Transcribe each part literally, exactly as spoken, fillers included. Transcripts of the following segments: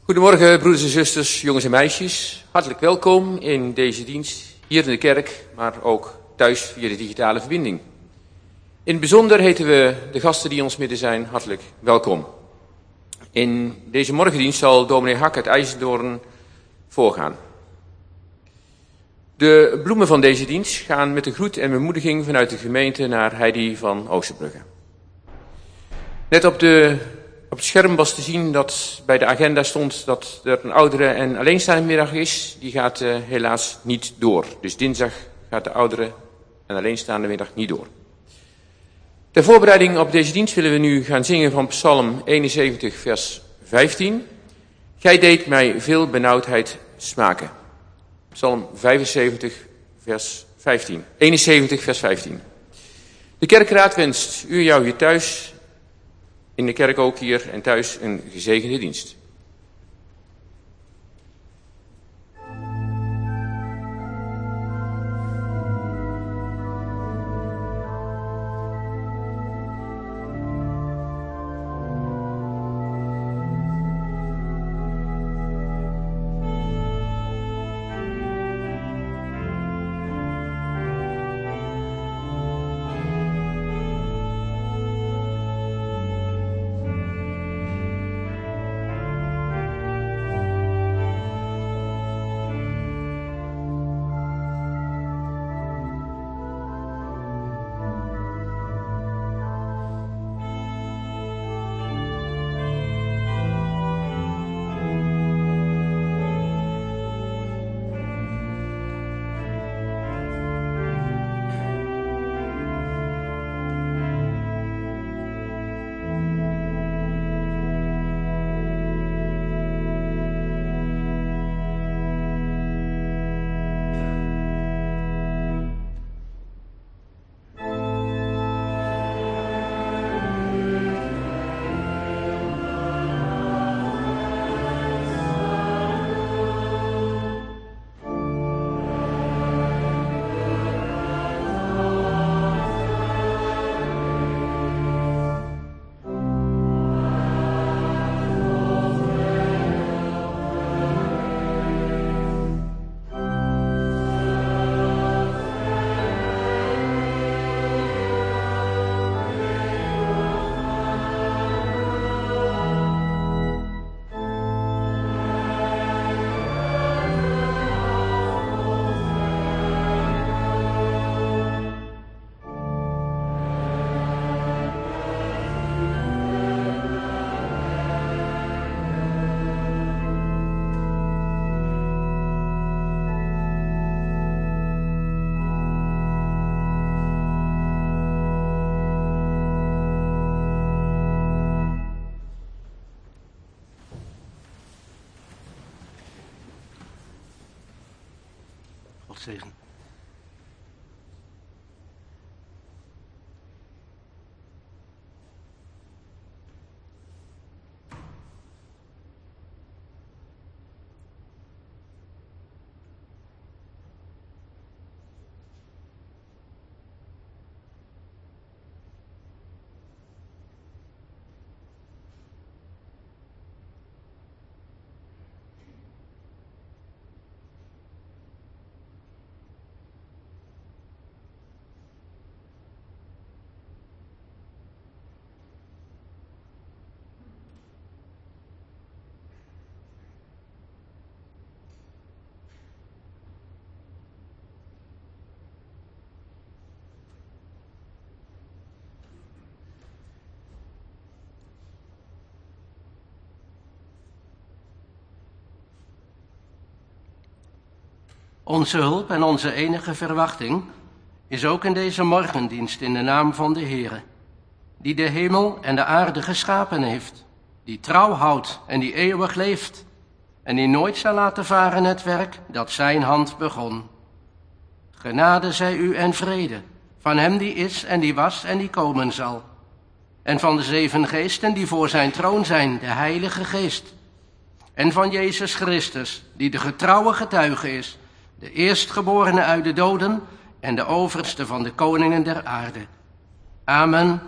Goedemorgen broeders en zusters, jongens en meisjes. Hartelijk welkom in deze dienst, hier in de kerk, maar ook thuis via de digitale verbinding. In het bijzonder heten we de gasten die ons midden zijn hartelijk welkom. In deze morgendienst zal dominee Hak uit IJzendoorn voorgaan. De bloemen van deze dienst gaan met een groet en bemoediging vanuit de gemeente naar Heidi van Oosterbrugge. Net op, de, op het scherm was te zien dat bij de agenda stond dat er een oudere- en alleenstaande middag is. Die gaat uh, helaas niet door. Dus dinsdag gaat de oudere- en alleenstaande middag niet door. Ter voorbereiding op deze dienst willen we nu gaan zingen van Psalm eenenzeventig vers vijftien. Gij deed mij veel benauwdheid smaken. Psalm vijfenzeventig vers vijftien. eenenzeventig vers vijftien. De kerkraad wenst u en jou hier thuis, in de kerk ook hier en thuis, een gezegende dienst. Zegen. Onze hulp en onze enige verwachting is ook in deze morgendienst in de naam van de Heere, die de hemel en de aarde geschapen heeft, die trouw houdt en die eeuwig leeft, en die nooit zal laten varen het werk dat zijn hand begon. Genade zij u en vrede, van hem die is en die was en die komen zal, en van de zeven geesten die voor zijn troon zijn, de Heilige Geest, en van Jezus Christus, die de getrouwe getuige is, de eerstgeborene uit de doden en de overste van de koningen der aarde. Amen.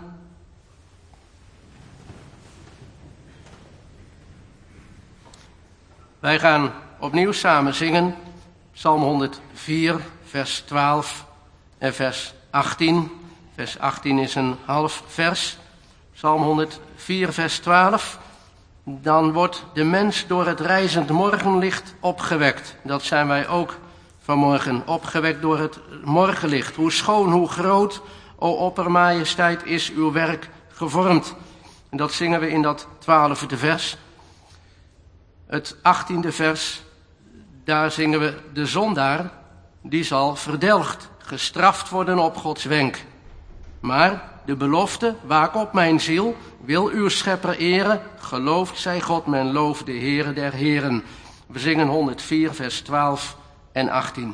Wij gaan opnieuw samen zingen, Psalm honderdvier, vers twaalf en vers achttien. Vers achttien is een half vers. Psalm honderdvier, vers twaalf. Dan wordt de mens door het rijzend morgenlicht opgewekt. Dat zijn wij ook vanmorgen, opgewekt door het morgenlicht. Hoe schoon, hoe groot, o oppermajesteit, is uw werk gevormd. En dat zingen we in dat twaalfde vers. Het achttiende vers, daar zingen we: de zondaar, die zal verdelgd, gestraft worden op Gods wenk. Maar de belofte, waak op mijn ziel, wil uw schepper eren, geloofd zij God, men looft de Heere der Heren. We zingen honderdvier, vers twaalf en achttien.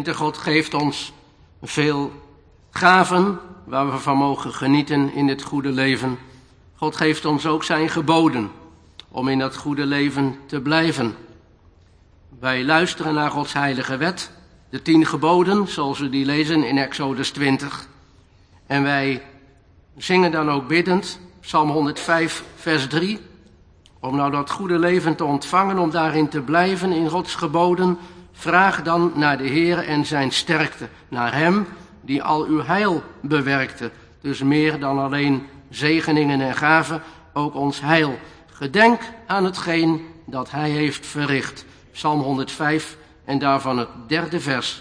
Gemeente, God geeft ons veel gaven waar we van mogen genieten in het goede leven. God geeft ons ook zijn geboden om in dat goede leven te blijven. Wij luisteren naar Gods heilige wet, de tien geboden, zoals we die lezen in Exodus twintig. En wij zingen dan ook biddend, Psalm honderdvijf, vers drie, om nou dat goede leven te ontvangen, om daarin te blijven in Gods geboden. Vraag dan naar de Heer en zijn sterkte, naar hem die al uw heil bewerkte. Dus meer dan alleen zegeningen en gaven, ook ons heil. Gedenk aan hetgeen dat hij heeft verricht. Psalm honderdvijf en daarvan het derde vers.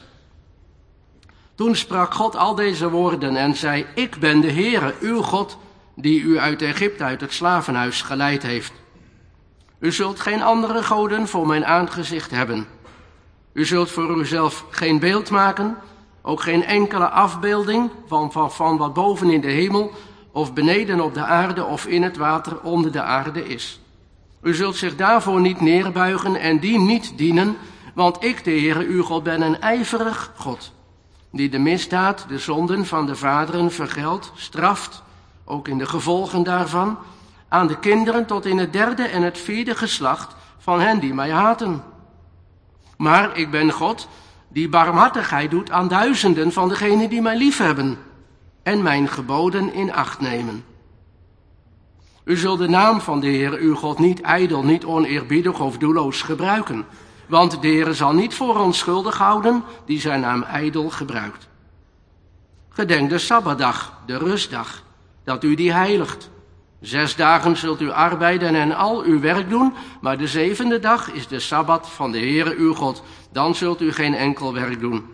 Toen sprak God al deze woorden en zei: Ik ben de Heere, uw God, die u uit Egypte, uit het slavenhuis geleid heeft. U zult geen andere goden voor mijn aangezicht hebben. U zult voor uzelf geen beeld maken, ook geen enkele afbeelding van, van, van wat boven in de hemel of beneden op de aarde of in het water onder de aarde is. U zult zich daarvoor niet neerbuigen en die niet dienen, want ik, de Heere, uw God, ben een ijverig God, die de misdaad, de zonden van de vaderen vergeldt, straft, ook in de gevolgen daarvan, aan de kinderen tot in het derde en het vierde geslacht van hen die mij haten. Maar ik ben God die barmhartigheid doet aan duizenden van degenen die mij liefhebben en mijn geboden in acht nemen. U zult de naam van de Heer uw God niet ijdel, niet oneerbiedig of doelloos gebruiken, want de Heer zal niet voor onschuldig houden die zijn naam ijdel gebruikt. Gedenk de Sabbatdag, de rustdag, dat u die heiligt. Zes dagen zult u arbeiden en al uw werk doen, maar de zevende dag is de Sabbat van de Heere uw God. Dan zult u geen enkel werk doen.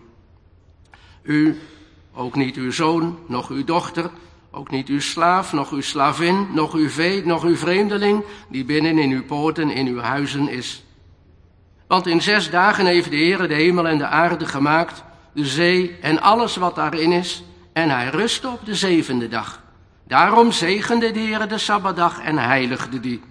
U, ook niet uw zoon, nog uw dochter, ook niet uw slaaf, nog uw slavin, nog uw vee, nog uw vreemdeling, die binnen in uw poorten, in uw huizen is. Want in zes dagen heeft de Heere de hemel en de aarde gemaakt, de zee en alles wat daarin is, en hij rustte op de zevende dag. Daarom zegende de Heere de Sabbatdag en heiligde die.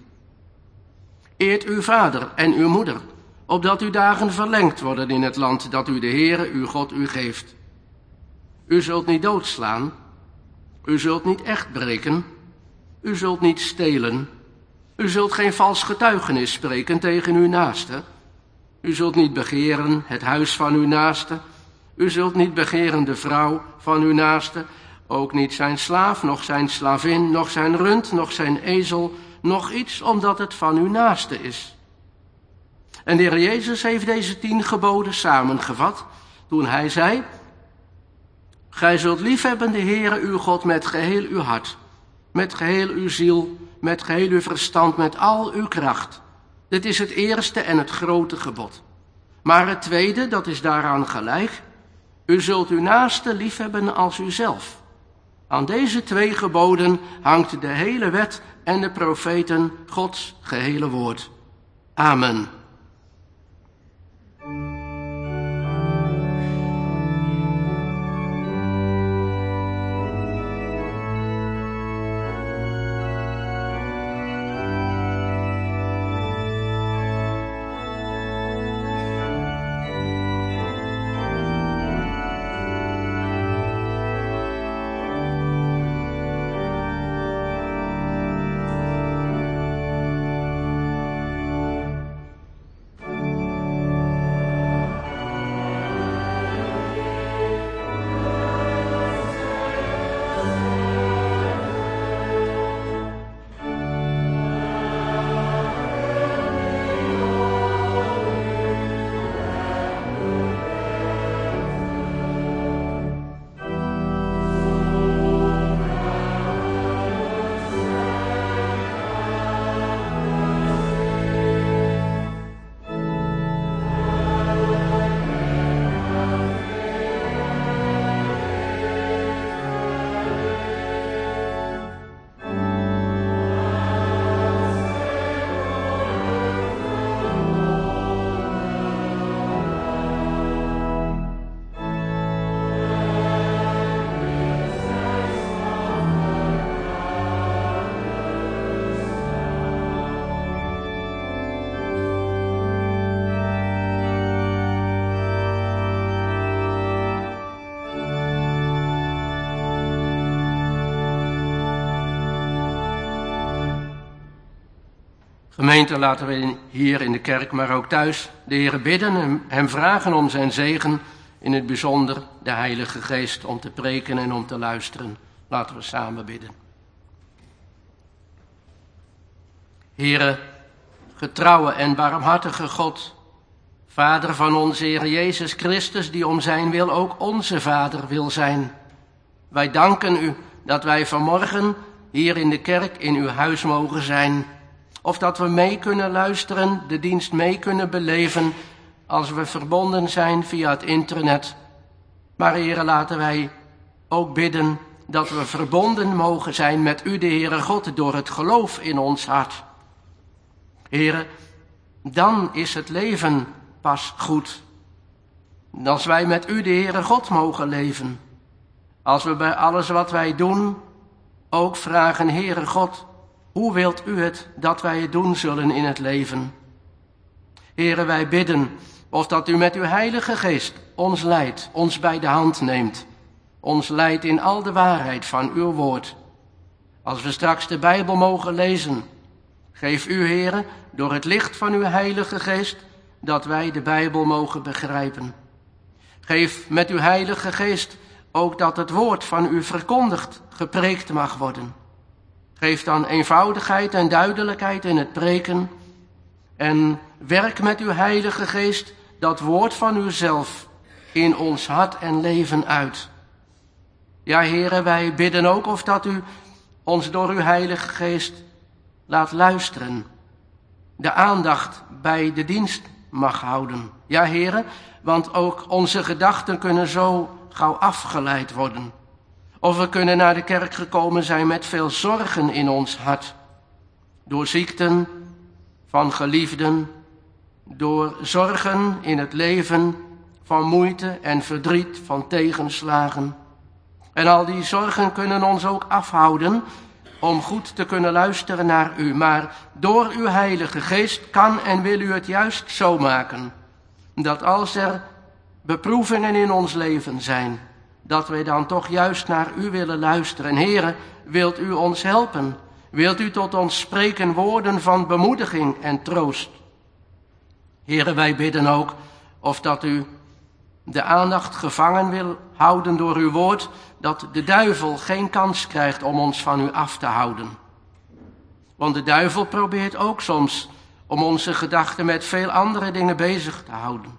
Eert uw vader en uw moeder, opdat uw dagen verlengd worden in het land dat u de Heere uw God u geeft. U zult niet doodslaan, u zult niet echt breken, u zult niet stelen, u zult geen vals getuigenis spreken tegen uw naaste, u zult niet begeren het huis van uw naaste, u zult niet begeren de vrouw van uw naaste, ook niet zijn slaaf, nog zijn slavin, nog zijn rund, nog zijn ezel, nog iets omdat het van uw naaste is. En de Heer Jezus heeft deze tien geboden samengevat toen hij zei: Gij zult liefhebben de Heere uw God met geheel uw hart, met geheel uw ziel, met geheel uw verstand, met al uw kracht. Dit is het eerste en het grote gebod. Maar het tweede, dat is daaraan gelijk: u zult uw naaste liefhebben als uzelf. Aan deze twee geboden hangt de hele wet en de profeten, Gods gehele woord. Amen. Gemeente, laten we hier in de kerk, maar ook thuis, de Heer bidden en hem vragen om zijn zegen, in het bijzonder de Heilige Geest, om te preken en om te luisteren. Laten we samen bidden. Heere, getrouwe en barmhartige God, Vader van onze Heer Jezus Christus, die om zijn wil ook onze Vader wil zijn. Wij danken u dat wij vanmorgen hier in de kerk in uw huis mogen zijn. Of dat we mee kunnen luisteren, de dienst mee kunnen beleven als we verbonden zijn via het internet. Maar Heere, laten wij ook bidden dat we verbonden mogen zijn met u, de Heere God, door het geloof in ons hart. Heere, dan is het leven pas goed. Als wij met u, de Heere God, mogen leven. Als we bij alles wat wij doen ook vragen, Heere God, hoe wilt u het dat wij het doen zullen in het leven? Heere, wij bidden of dat u met uw Heilige Geest ons leidt, ons bij de hand neemt. Ons leidt in al de waarheid van uw woord. Als we straks de Bijbel mogen lezen, geef u, Heere, door het licht van uw Heilige Geest, dat wij de Bijbel mogen begrijpen. Geef met uw Heilige Geest ook dat het woord van u verkondigd, gepreekt mag worden. Geef dan eenvoudigheid en duidelijkheid in het preken en werk met uw Heilige Geest dat woord van uzelf in ons hart en leven uit. Ja, Heere, wij bidden ook of dat u ons door uw Heilige Geest laat luisteren, de aandacht bij de dienst mag houden. Ja, Heere, want ook onze gedachten kunnen zo gauw afgeleid worden. Of we kunnen naar de kerk gekomen zijn met veel zorgen in ons hart. Door ziekten van geliefden, door zorgen in het leven, van moeite en verdriet, van tegenslagen. En al die zorgen kunnen ons ook afhouden om goed te kunnen luisteren naar u. Maar door uw Heilige Geest kan en wil u het juist zo maken, dat als er beproevingen in ons leven zijn, dat wij dan toch juist naar u willen luisteren. Heere, wilt u ons helpen? Wilt u tot ons spreken woorden van bemoediging en troost? Heere, wij bidden ook of dat u de aandacht gevangen wil houden door uw woord, dat de duivel geen kans krijgt om ons van u af te houden. Want de duivel probeert ook soms om onze gedachten met veel andere dingen bezig te houden.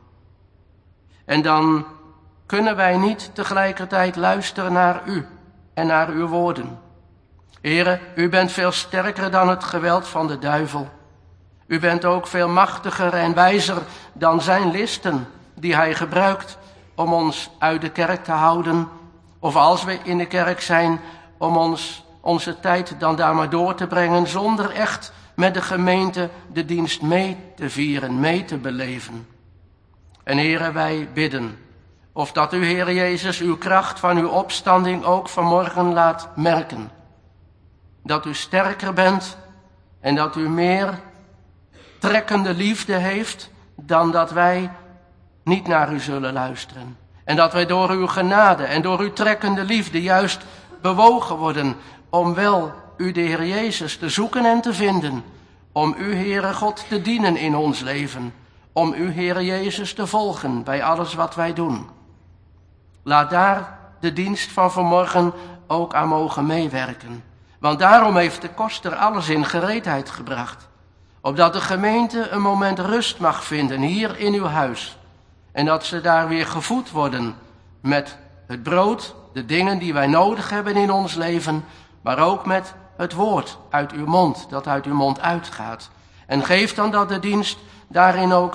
En dan kunnen wij niet tegelijkertijd luisteren naar u en naar uw woorden. Heere, u bent veel sterker dan het geweld van de duivel. U bent ook veel machtiger en wijzer dan zijn listen die hij gebruikt om ons uit de kerk te houden. Of als we in de kerk zijn, om ons onze tijd dan daar maar door te brengen, zonder echt met de gemeente de dienst mee te vieren, mee te beleven. En Heere, wij bidden of dat u, Heere Jezus, uw kracht van uw opstanding ook vanmorgen laat merken. Dat u sterker bent en dat u meer trekkende liefde heeft dan dat wij niet naar u zullen luisteren. En dat wij door uw genade en door uw trekkende liefde juist bewogen worden om wel u, de Heer Jezus, te zoeken en te vinden. Om u, Heere God, te dienen in ons leven. Om u, Heere Jezus, te volgen bij alles wat wij doen. Laat daar de dienst van vanmorgen ook aan mogen meewerken. Want daarom heeft de koster alles in gereedheid gebracht. Opdat de gemeente een moment rust mag vinden hier in uw huis. En dat ze daar weer gevoed worden met het brood, de dingen die wij nodig hebben in ons leven, maar ook met het woord uit uw mond, dat uit uw mond uitgaat. En geef dan dat de dienst daarin ook,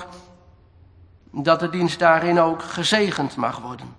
dat de dienst daarin ook gezegend mag worden.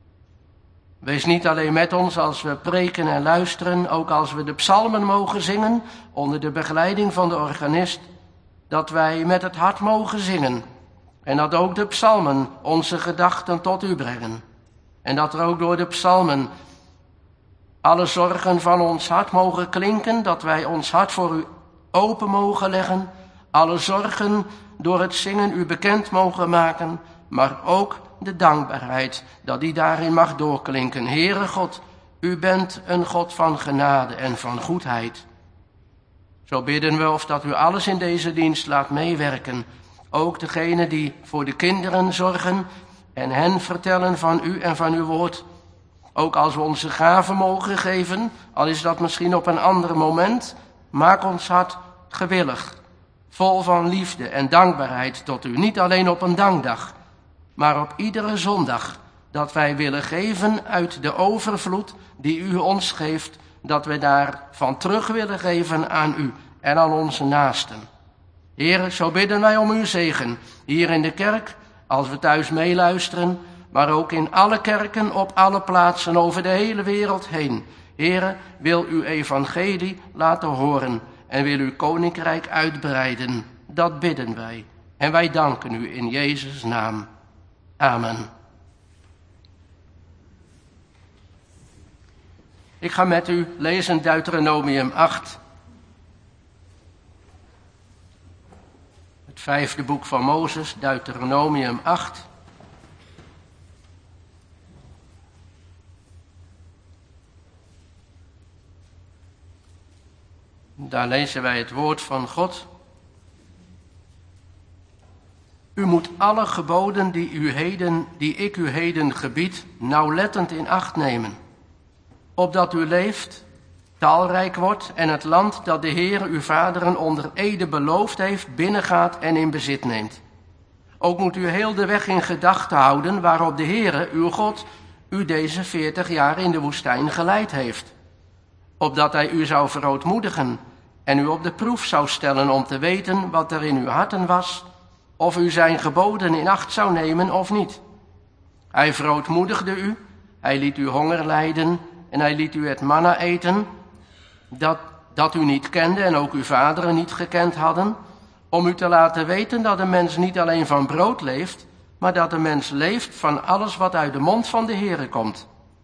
Wees niet alleen met ons als we preken en luisteren, ook als we de psalmen mogen zingen, onder de begeleiding van de organist, dat wij met het hart mogen zingen. En dat ook de psalmen onze gedachten tot u brengen. En dat er ook door de psalmen alle zorgen van ons hart mogen klinken, dat wij ons hart voor u open mogen leggen. Alle zorgen door het zingen u bekend mogen maken, maar ook de dankbaarheid, dat die daarin mag doorklinken. Heere God, u bent een God van genade en van goedheid. Zo bidden we of dat u alles in deze dienst laat meewerken. Ook degenen die voor de kinderen zorgen en hen vertellen van u en van uw woord. Ook als we onze gaven mogen geven, al is dat misschien op een ander moment, maak ons hart gewillig, vol van liefde en dankbaarheid tot u. Niet alleen op een dankdag, maar op iedere zondag, dat wij willen geven uit de overvloed die u ons geeft, dat we daarvan terug willen geven aan u en aan onze naasten. Heer, zo bidden wij om uw zegen, hier in de kerk, als we thuis meeluisteren, maar ook in alle kerken, op alle plaatsen, over de hele wereld heen. Heer, wil uw evangelie laten horen en wil uw koninkrijk uitbreiden. Dat bidden wij. En wij danken u in Jezus' naam. Amen. Ik ga met u lezen Deuteronomium acht. Het vijfde boek van Mozes, Deuteronomium acht. Daar lezen wij het woord van God. U moet alle geboden die, u heden, die ik u heden gebied, nauwlettend in acht nemen, opdat u leeft, talrijk wordt en het land dat de Heere uw vaderen onder ede beloofd heeft, binnengaat en in bezit neemt. Ook moet u heel de weg in gedachten houden waarop de Heere, uw God, u deze veertig jaar in de woestijn geleid heeft, opdat hij u zou verootmoedigen en u op de proef zou stellen om te weten wat er in uw harten was, of u zijn geboden in acht zou nemen of niet. Hij verootmoedigde u, hij liet u honger lijden en hij liet u het manna eten, dat, dat u niet kende en ook uw vaderen niet gekend hadden, om u te laten weten dat een mens niet alleen van brood leeft, maar dat een mens leeft van alles wat uit de mond van de Heere komt.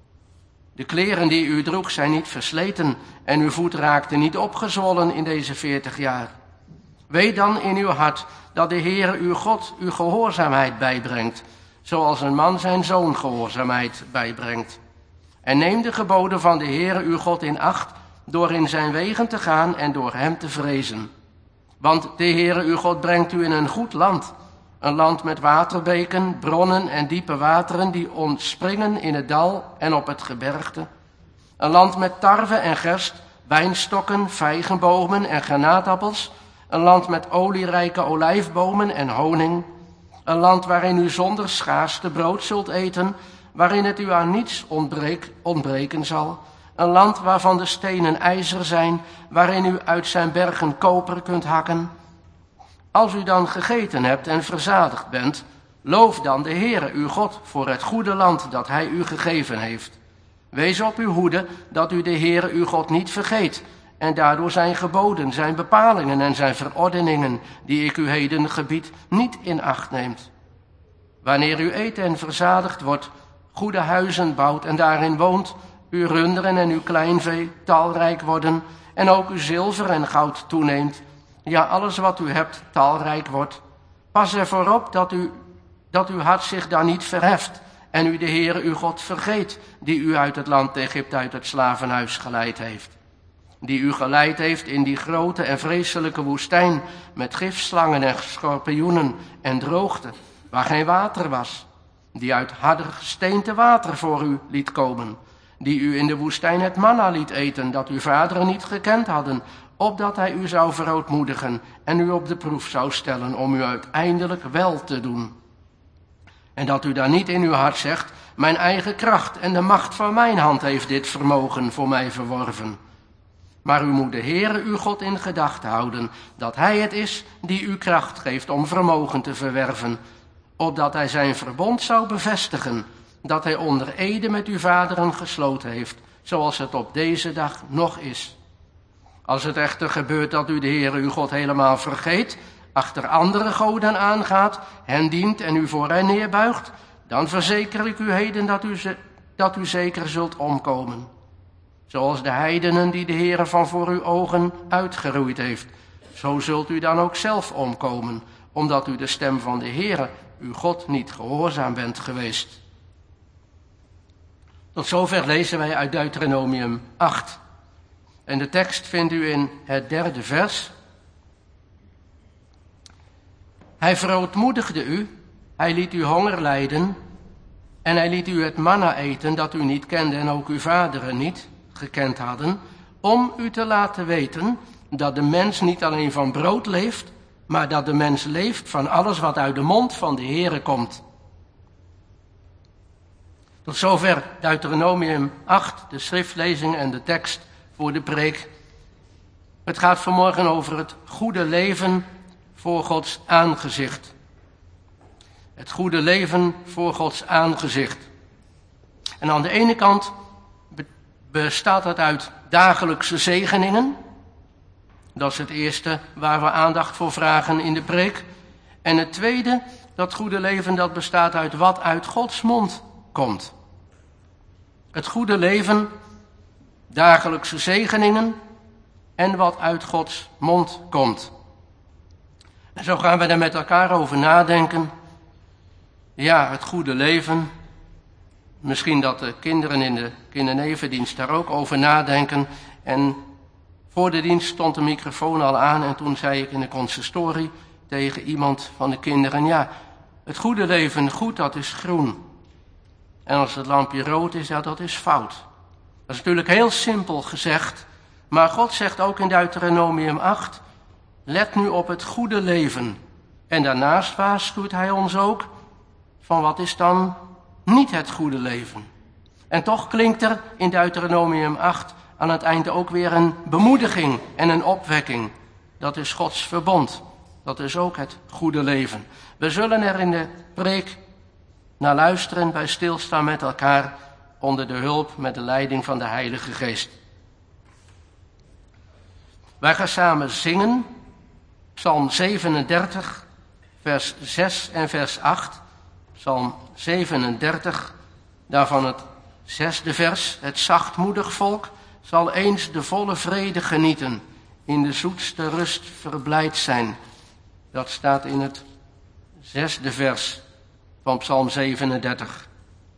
De kleren die u droeg zijn niet versleten en uw voet raakte niet opgezwollen in deze veertig jaar. Weet dan in uw hart dat de Heere uw God uw gehoorzaamheid bijbrengt, zoals een man zijn zoon gehoorzaamheid bijbrengt. En neem de geboden van de Heere uw God in acht, door in zijn wegen te gaan en door hem te vrezen. Want de Heere uw God brengt u in een goed land, een land met waterbeken, bronnen en diepe wateren die ontspringen in het dal en op het gebergte. Een land met tarwe en gerst, wijnstokken, vijgenbomen en granaatappels. Een land met olierijke olijfbomen en honing. Een land waarin u zonder schaarste brood zult eten, waarin het u aan niets ontbreek, ontbreken zal. Een land waarvan de stenen ijzer zijn, waarin u uit zijn bergen koper kunt hakken. Als u dan gegeten hebt en verzadigd bent, loof dan de Heere uw God voor het goede land dat hij u gegeven heeft. Wees op uw hoede dat u de Heere uw God niet vergeet en daardoor zijn geboden, zijn bepalingen en zijn verordeningen, die ik u heden gebied, niet in acht neemt. Wanneer u eet en verzadigd wordt, goede huizen bouwt en daarin woont, uw runderen en uw kleinvee talrijk worden en ook uw zilver en goud toeneemt, ja, alles wat u hebt talrijk wordt. Pas ervoor op dat, u, dat uw hart zich dan niet verheft en u de Heere uw God vergeet, die u uit het land Egypte, uit het slavenhuis geleid heeft. Die u geleid heeft in die grote en vreselijke woestijn met gifslangen en schorpioenen en droogte, waar geen water was. Die uit harde gesteente water voor u liet komen. Die u in de woestijn het manna liet eten, dat uw vaderen niet gekend hadden, opdat hij u zou verootmoedigen en u op de proef zou stellen om u uiteindelijk wel te doen. En dat u dan niet in uw hart zegt, mijn eigen kracht en de macht van mijn hand heeft dit vermogen voor mij verworven. Maar u moet de Heere uw God in gedachten houden, dat hij het is die u kracht geeft om vermogen te verwerven, opdat hij zijn verbond zou bevestigen, dat hij onder ede met uw vaderen gesloten heeft, zoals het op deze dag nog is. Als het echter gebeurt dat u de Heere uw God helemaal vergeet, achter andere goden aangaat, hen dient en u voor hen neerbuigt, dan verzeker ik u heden dat u, ze, dat u zeker zult omkomen. Zoals de heidenen die de Heere van voor uw ogen uitgeroeid heeft, zo zult u dan ook zelf omkomen, omdat u de stem van de Heere, uw God, niet gehoorzaam bent geweest. Tot zover lezen wij uit Deuteronomium acht. En de tekst vindt u in het derde vers. Hij verootmoedigde u, hij liet u honger lijden en hij liet u het manna eten dat u niet kende en ook uw vaderen niet gekend hadden, om u te laten weten dat de mens niet alleen van brood leeft, maar dat de mens leeft van alles wat uit de mond van de Heere komt. Tot zover Deuteronomium acht, de schriftlezing en de tekst voor de preek. Het gaat vanmorgen over het goede leven voor Gods aangezicht. Het goede leven voor Gods aangezicht. En aan de ene kant bestaat het uit dagelijkse zegeningen. Dat is het eerste waar we aandacht voor vragen in de preek. En het tweede, dat goede leven, dat bestaat uit wat uit Gods mond komt. Het goede leven, dagelijkse zegeningen en wat uit Gods mond komt. En zo gaan we er met elkaar over nadenken. Ja, het goede leven. Misschien dat de kinderen in de kindernevendienst daar ook over nadenken. En voor de dienst stond de microfoon al aan en toen zei ik in de consistorie tegen iemand van de kinderen, ja, het goede leven, goed, dat is groen. En als het lampje rood is, ja, dat is fout. Dat is natuurlijk heel simpel gezegd, maar God zegt ook in Deuteronomium acht, let nu op het goede leven. En daarnaast waarschuwt hij ons ook van wat is dan niet het goede leven. En toch klinkt er in Deuteronomium acht aan het einde ook weer een bemoediging en een opwekking. Dat is Gods verbond. Dat is ook het goede leven. We zullen er in de preek naar luisteren, bij stilstaan met elkaar onder de hulp met de leiding van de Heilige Geest. Wij gaan samen zingen, Psalm zevenendertig, vers zes en vers acht. Psalm zevenendertig, daarvan het zesde vers. Het zachtmoedig volk zal eens de volle vrede genieten, in de zoetste rust verblijd zijn. Dat staat in het zesde vers van Psalm zevenendertig.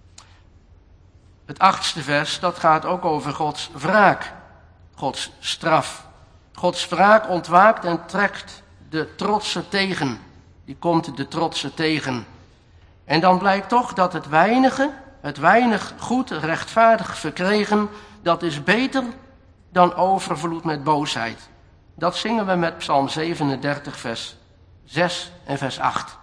Het achtste vers, dat gaat ook over Gods wraak, Gods straf. Gods wraak ontwaakt en trekt de trotse tegen. Die komt de trotse tegen. En dan blijkt toch dat het weinige, het weinig goed, rechtvaardig verkregen, dat is beter dan overvloed met boosheid. Dat zingen we met Psalm zevenendertig, vers zes en vers acht.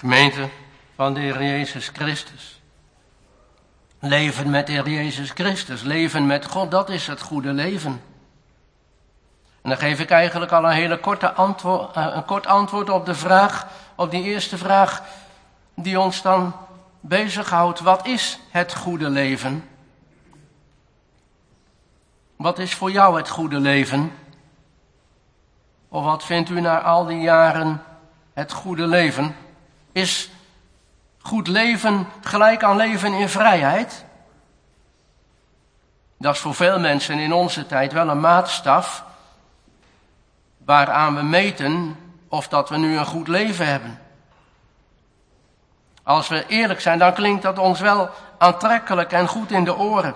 Gemeente van de Heer Jezus Christus. Leven met de Heer Jezus Christus, leven met God, dat is het goede leven. En dan geef ik eigenlijk al een hele korte antwoord, een kort antwoord op de vraag, op die eerste vraag die ons dan bezighoudt. Wat is het goede leven? Wat is voor jou het goede leven? Of wat vindt u na al die jaren het goede leven? Is goed leven gelijk aan leven in vrijheid? Dat is voor veel mensen in onze tijd wel een maatstaf waaraan we meten of dat we nu een goed leven hebben. Als we eerlijk zijn, dan klinkt dat ons wel aantrekkelijk en goed in de oren.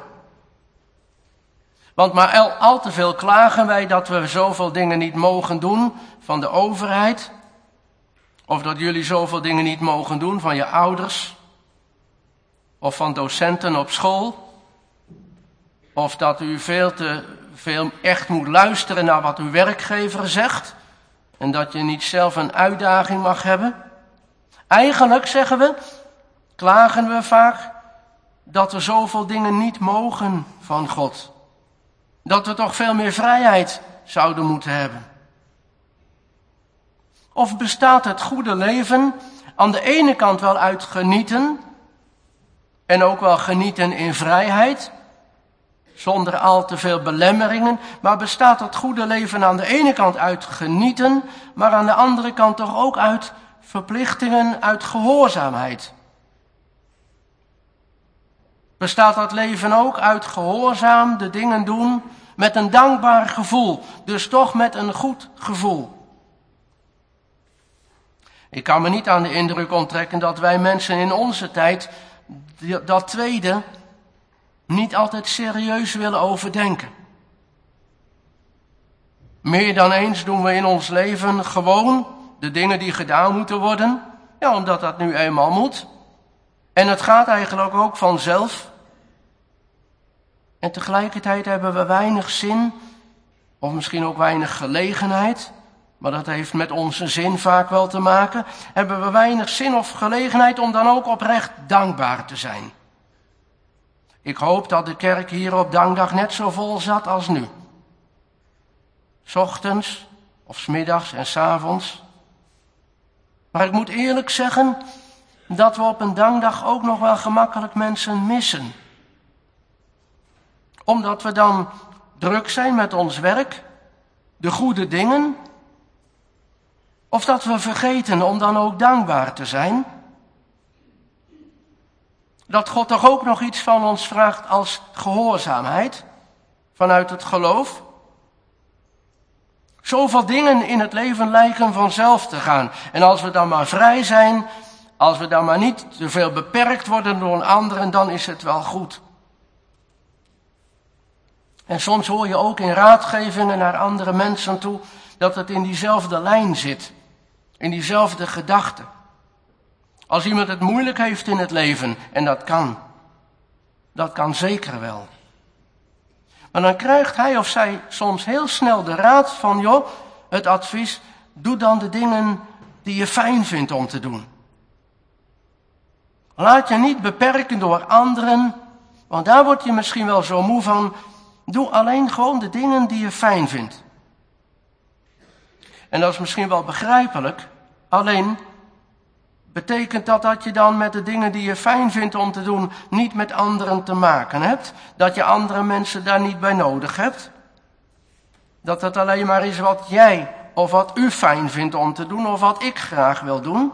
Want maar al, al te veel klagen wij dat we zoveel dingen niet mogen doen van de overheid. Of dat jullie zoveel dingen niet mogen doen van je ouders. Of van docenten op school. Of dat u veel te veel echt moet luisteren naar wat uw werkgever zegt. En dat je niet zelf een uitdaging mag hebben. Eigenlijk, zeggen we, klagen we vaak dat we zoveel dingen niet mogen van God. Dat we toch veel meer vrijheid zouden moeten hebben. Of bestaat het goede leven aan de ene kant wel uit genieten, en ook wel genieten in vrijheid, zonder al te veel belemmeringen, maar bestaat het goede leven aan de ene kant uit genieten, maar aan de andere kant toch ook uit verplichtingen, uit gehoorzaamheid? Bestaat dat leven ook uit gehoorzaam de dingen doen met een dankbaar gevoel, dus toch met een goed gevoel? Ik kan me niet aan de indruk onttrekken dat wij mensen in onze tijd dat tweede niet altijd serieus willen overdenken. Meer dan eens doen we in ons leven gewoon de dingen die gedaan moeten worden, ja, omdat dat nu eenmaal moet. En het gaat eigenlijk ook vanzelf. En tegelijkertijd hebben we weinig zin, of misschien ook weinig gelegenheid, maar dat heeft met onze zin vaak wel te maken, hebben we weinig zin of gelegenheid om dan ook oprecht dankbaar te zijn. Ik hoop dat de kerk hier op Dankdag net zo vol zat als nu. 's Ochtends of 's middags en 's avonds. Maar ik moet eerlijk zeggen dat we op een Dankdag ook nog wel gemakkelijk mensen missen. Omdat we dan druk zijn met ons werk, de goede dingen. Of dat we vergeten om dan ook dankbaar te zijn. Dat God toch ook nog iets van ons vraagt als gehoorzaamheid, vanuit het geloof. Zoveel dingen in het leven lijken vanzelf te gaan. En als we dan maar vrij zijn, als we dan maar niet te veel beperkt worden door anderen, dan is het wel goed. En soms hoor je ook in raadgevingen naar andere mensen toe dat het in diezelfde lijn zit. In diezelfde gedachte. Als iemand het moeilijk heeft in het leven, en dat kan. Dat kan zeker wel. Maar dan krijgt hij of zij soms heel snel de raad van, joh, het advies, doe dan de dingen die je fijn vindt om te doen. Laat je niet beperken door anderen, want daar word je misschien wel zo moe van. Doe alleen gewoon de dingen die je fijn vindt. En dat is misschien wel begrijpelijk, alleen betekent dat dat je dan met de dingen die je fijn vindt om te doen niet met anderen te maken hebt? Dat je andere mensen daar niet bij nodig hebt? Dat het alleen maar is wat jij of wat u fijn vindt om te doen of wat ik graag wil doen?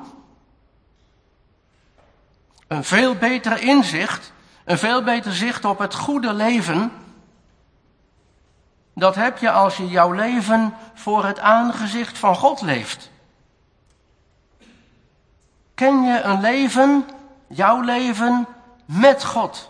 Een veel beter inzicht, een veel beter zicht op het goede leven, dat heb je als je jouw leven voor het aangezicht van God leeft. Ken je een leven, jouw leven, met God?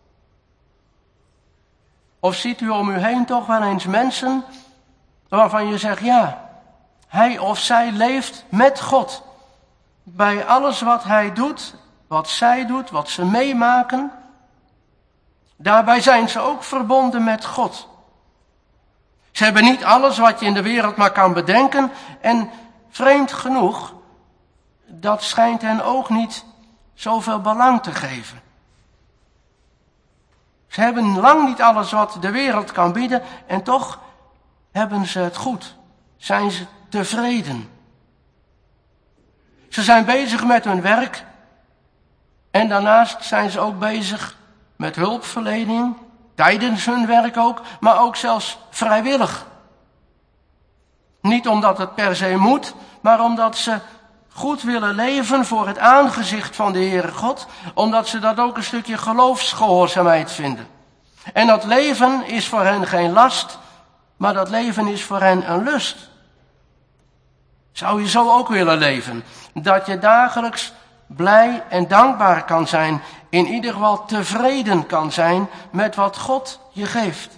Of ziet u om u heen toch wel eens mensen waarvan je zegt, ja, hij of zij leeft met God. Bij alles wat hij doet, wat zij doet, wat ze meemaken, daarbij zijn ze ook verbonden met God. Ze hebben niet alles wat je in de wereld maar kan bedenken en vreemd genoeg dat schijnt hen ook niet zoveel belang te geven. Ze hebben lang niet alles wat de wereld kan bieden en toch hebben ze het goed. Zijn ze tevreden. Ze zijn bezig met hun werk en daarnaast zijn ze ook bezig met hulpverlening, tijdens hun werk ook, maar ook zelfs vrijwillig. Niet omdat het per se moet, maar omdat ze goed willen leven voor het aangezicht van de Heere God, omdat ze dat ook een stukje geloofsgehoorzaamheid vinden. En dat leven is voor hen geen last, maar dat leven is voor hen een lust. Zou je zo ook willen leven? Dat je dagelijks blij en dankbaar kan zijn, in ieder geval tevreden kan zijn met wat God je geeft.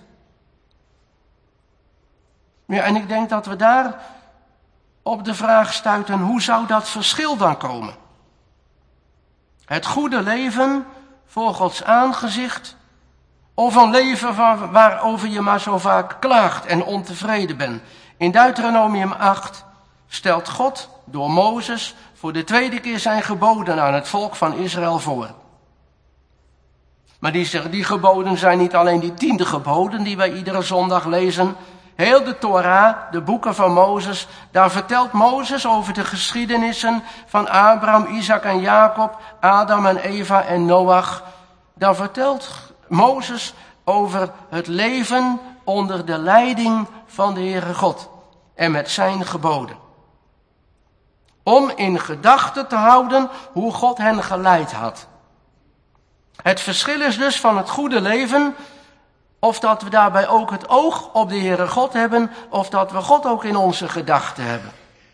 Ja, en ik denk dat we daar op de vraag stuiten, hoe zou dat verschil dan komen? Het goede leven voor Gods aangezicht, of een leven waar, waarover je maar zo vaak klaagt en ontevreden bent. In Deuteronomium acht stelt God door Mozes voor de tweede keer zijn geboden aan het volk van Israël voor. Maar die, die geboden zijn niet alleen die tiende geboden die wij iedere zondag lezen. Heel de Torah, de boeken van Mozes, daar vertelt Mozes over de geschiedenissen van Abraham, Isaac en Jacob, Adam en Eva en Noach. Daar vertelt Mozes over het leven onder de leiding van de Heere God en met zijn geboden. Om in gedachten te houden hoe God hen geleid had. Het verschil is dus van het goede leven, of dat we daarbij ook het oog op de Heere God hebben, of dat we God ook in onze gedachten hebben.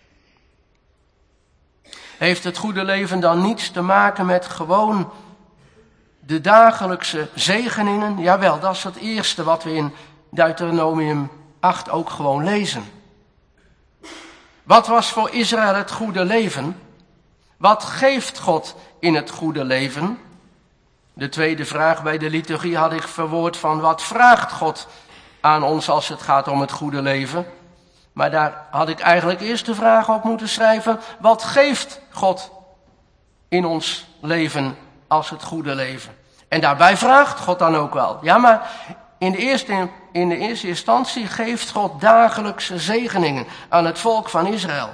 Heeft het goede leven dan niets te maken met gewoon de dagelijkse zegeningen? Jawel, dat is het eerste wat we in Deuteronomium acht ook gewoon lezen. Wat was voor Israël het goede leven? Wat geeft God in het goede leven? De tweede vraag bij de liturgie had ik verwoord van wat vraagt God aan ons als het gaat om het goede leven? Maar daar had ik eigenlijk eerst de vraag op moeten schrijven, wat geeft God in ons leven als het goede leven? En daarbij vraagt God dan ook wel. Ja, maar in de eerste, in de eerste instantie geeft God dagelijkse zegeningen aan het volk van Israël.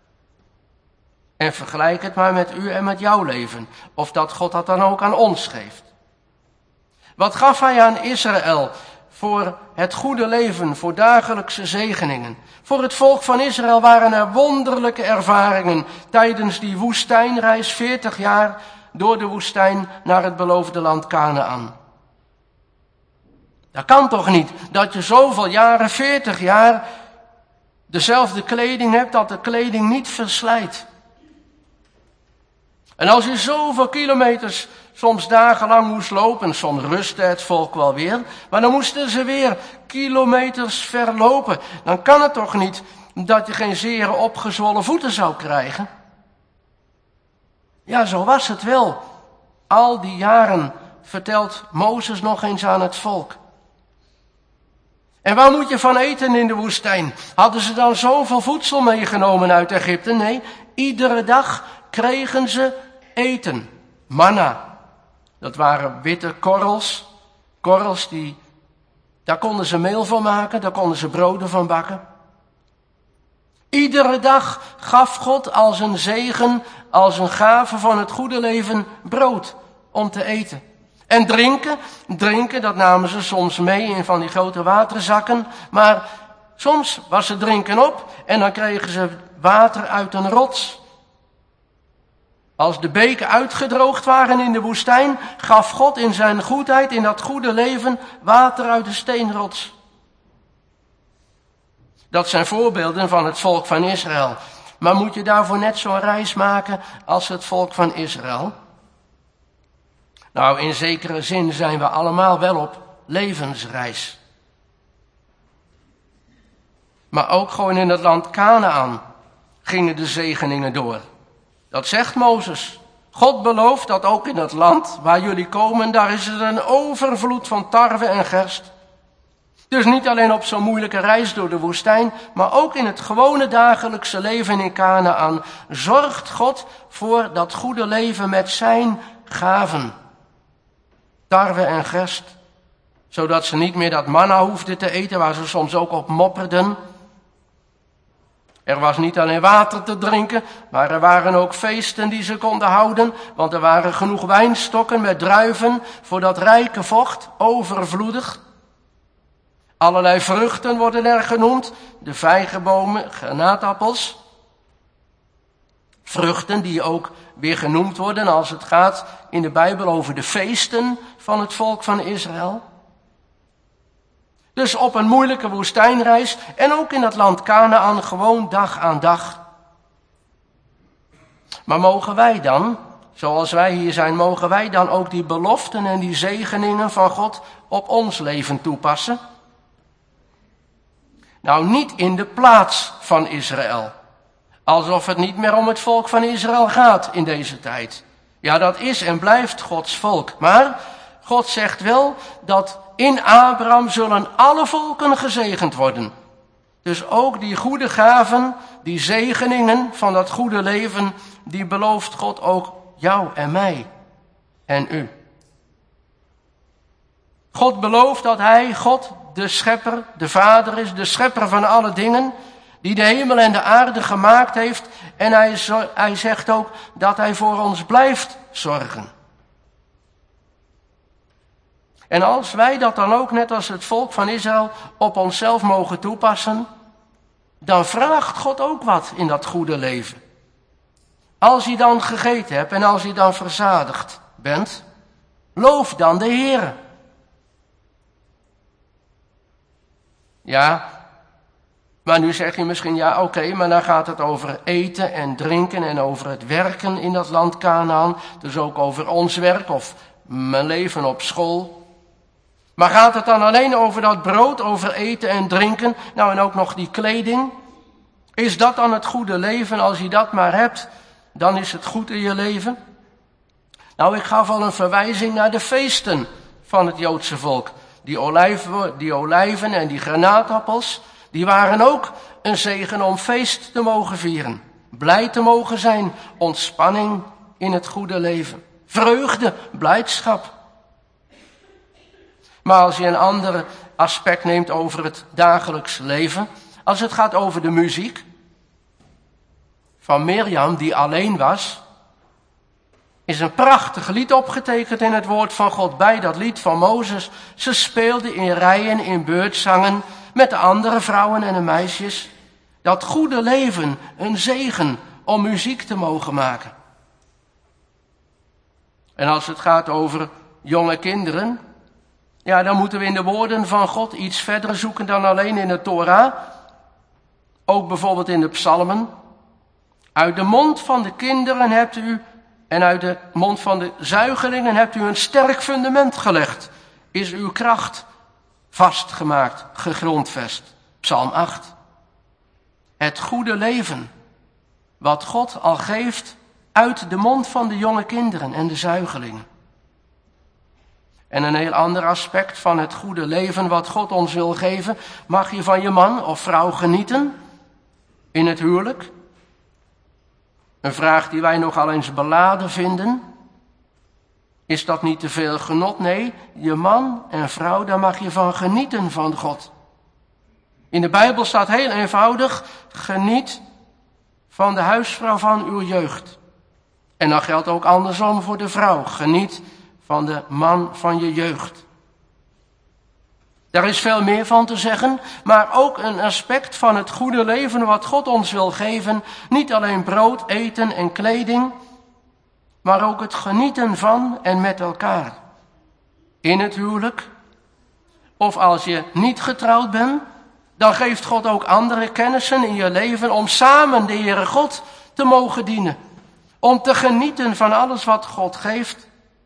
En vergelijk het maar met u en met jouw leven. Of dat God dat dan ook aan ons geeft. Wat gaf hij aan Israël voor het goede leven, voor dagelijkse zegeningen? Voor het volk van Israël waren er wonderlijke ervaringen tijdens die woestijnreis, veertig jaar door de woestijn naar het beloofde land Kanaan. Dat kan toch niet, dat je zoveel jaren, veertig jaar, dezelfde kleding hebt, dat de kleding niet verslijt. En als je zoveel kilometers, soms dagenlang moest lopen, soms rustte het volk wel weer, maar dan moesten ze weer kilometers verlopen. Dan kan het toch niet dat je geen zeer opgezwollen voeten zou krijgen? Ja, zo was het wel. Al die jaren vertelt Mozes nog eens aan het volk. En waar moet je van eten in de woestijn? Hadden ze dan zoveel voedsel meegenomen uit Egypte? Nee, iedere dag kregen ze eten. Manna. Dat waren witte korrels. Korrels die, daar konden ze meel van maken, daar konden ze broden van bakken. Iedere dag gaf God als een zegen, als een gave van het goede leven, brood om te eten. En drinken, drinken, dat namen ze soms mee in van die grote waterzakken. Maar soms was ze drinken op en dan kregen ze water uit een rots. Als de beken uitgedroogd waren in de woestijn, gaf God in zijn goedheid, in dat goede leven, water uit de steenrots. Dat zijn voorbeelden van het volk van Israël. Maar moet je daarvoor net zo'n reis maken als het volk van Israël? Nou, in zekere zin zijn we allemaal wel op levensreis. Maar ook gewoon in het land Kanaan gingen de zegeningen door. Dat zegt Mozes. God belooft dat ook in het land waar jullie komen, daar is er een overvloed van tarwe en gerst. Dus niet alleen op zo'n moeilijke reis door de woestijn, maar ook in het gewone dagelijkse leven in Kanaän zorgt God voor dat goede leven met zijn gaven. Tarwe en gerst, zodat ze niet meer dat manna hoefden te eten waar ze soms ook op mopperden. Er was niet alleen water te drinken, maar er waren ook feesten die ze konden houden, want er waren genoeg wijnstokken met druiven voor dat rijke vocht, overvloedig. Allerlei vruchten worden er genoemd, de vijgenbomen, granaatappels. Vruchten die ook weer genoemd worden als het gaat in de Bijbel over de feesten van het volk van Israël. Dus op een moeilijke woestijnreis en ook in het land Kanaän gewoon dag aan dag. Maar mogen wij dan, zoals wij hier zijn, mogen wij dan ook die beloften en die zegeningen van God op ons leven toepassen? Nou, niet in de plaats van Israël. Alsof het niet meer om het volk van Israël gaat in deze tijd. Ja, dat is en blijft Gods volk. Maar God zegt wel dat in Abraham zullen alle volken gezegend worden. Dus ook die goede gaven, die zegeningen van dat goede leven, die belooft God ook jou en mij en u. God belooft dat hij, God, de schepper, de vader is, de schepper van alle dingen, die de hemel en de aarde gemaakt heeft. En hij, hij zegt ook dat hij voor ons blijft zorgen. En als wij dat dan ook, net als het volk van Israël, op onszelf mogen toepassen, dan vraagt God ook wat in dat goede leven. Als je dan gegeten hebt en als je dan verzadigd bent, loof dan de Heere. Ja, maar nu zeg je misschien, ja oké, okay, maar dan gaat het over eten en drinken en over het werken in dat land Kanaän. Dus ook over ons werk of mijn leven op school. Maar gaat het dan alleen over dat brood, over eten en drinken? Nou, en ook nog die kleding. Is dat dan het goede leven? Als je dat maar hebt, dan is het goed in je leven. Nou, ik gaf al een verwijzing naar de feesten van het Joodse volk. Die olijven, die olijven en die granaatappels, die waren ook een zegen om feest te mogen vieren. Blij te mogen zijn, ontspanning in het goede leven. Vreugde, blijdschap. Maar als je een ander aspect neemt over het dagelijks leven, als het gaat over de muziek van Mirjam die alleen was, is een prachtig lied opgetekend in het woord van God bij dat lied van Mozes. Ze speelden in rijen, in beurtzangen met de andere vrouwen en de meisjes. Dat goede leven, een zegen om muziek te mogen maken. En als het gaat over jonge kinderen, ja, dan moeten we in de woorden van God iets verder zoeken dan alleen in de Torah. Ook bijvoorbeeld in de psalmen. Uit de mond van de kinderen hebt u en uit de mond van de zuigelingen hebt u een sterk fundament gelegd. Is uw kracht vastgemaakt, gegrondvest. Psalm acht. Het goede leven, wat God al geeft uit de mond van de jonge kinderen en de zuigelingen. En een heel ander aspect van het goede leven wat God ons wil geven, mag je van je man of vrouw genieten in het huwelijk? Een vraag die wij nogal eens beladen vinden. Is dat niet te veel genot? Nee, je man en vrouw, daar mag je van genieten van God. In de Bijbel staat heel eenvoudig, geniet van de huisvrouw van uw jeugd. En dat geldt ook andersom voor de vrouw. Geniet van de man van je jeugd. Daar is veel meer van te zeggen, maar ook een aspect van het goede leven wat God ons wil geven. Niet alleen brood, eten en kleding, maar ook het genieten van en met elkaar. In het huwelijk, of als je niet getrouwd bent, dan geeft God ook andere kennissen in je leven om samen de Heere God te mogen dienen. Om te genieten van alles wat God geeft.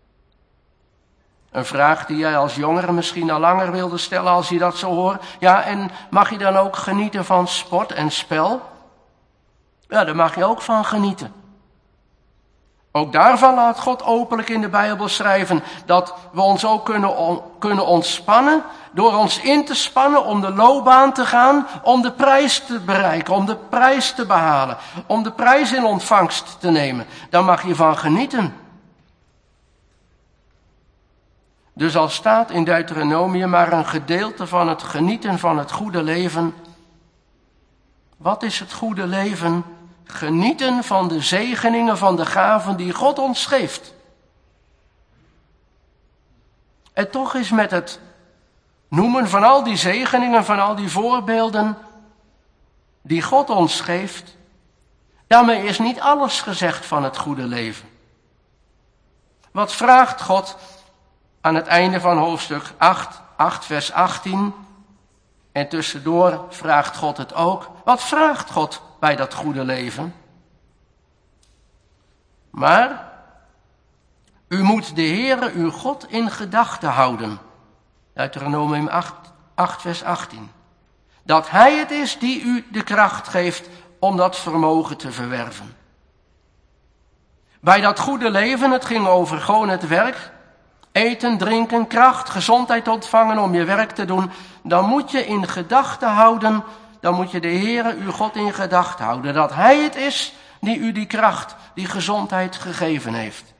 Een vraag die jij als jongere misschien al langer wilde stellen als je dat zo hoort. Ja, en mag je dan ook genieten van sport en spel? Ja, daar mag je ook van genieten. Ook daarvan laat God openlijk in de Bijbel schrijven dat we ons ook kunnen, on, kunnen ontspannen door ons in te spannen om de loopbaan te gaan, om de prijs te bereiken, om de prijs te behalen, om de prijs in ontvangst te nemen. Daar mag je van genieten. Dus al staat in Deuteronomium maar een gedeelte van het genieten van het goede leven. Wat is het goede leven? Genieten van de zegeningen, van de gaven die God ons geeft. En toch is met het noemen van al die zegeningen, van al die voorbeelden die God ons geeft, daarmee is niet alles gezegd van het goede leven. Wat vraagt God aan het einde van hoofdstuk acht, acht vers achttien? En tussendoor vraagt God het ook. Wat vraagt God bij dat goede leven? Maar u moet de Heere uw God in gedachten houden. Deuteronomium acht, acht vers achttien. Dat Hij het is die u de kracht geeft om dat vermogen te verwerven. Bij dat goede leven, het ging over gewoon het werk. Eten, drinken, kracht, gezondheid ontvangen om je werk te doen. Dan moet je in gedachten houden, dan moet je de Heere uw God in gedachten houden. Dat Hij het is die u die kracht, die gezondheid gegeven heeft.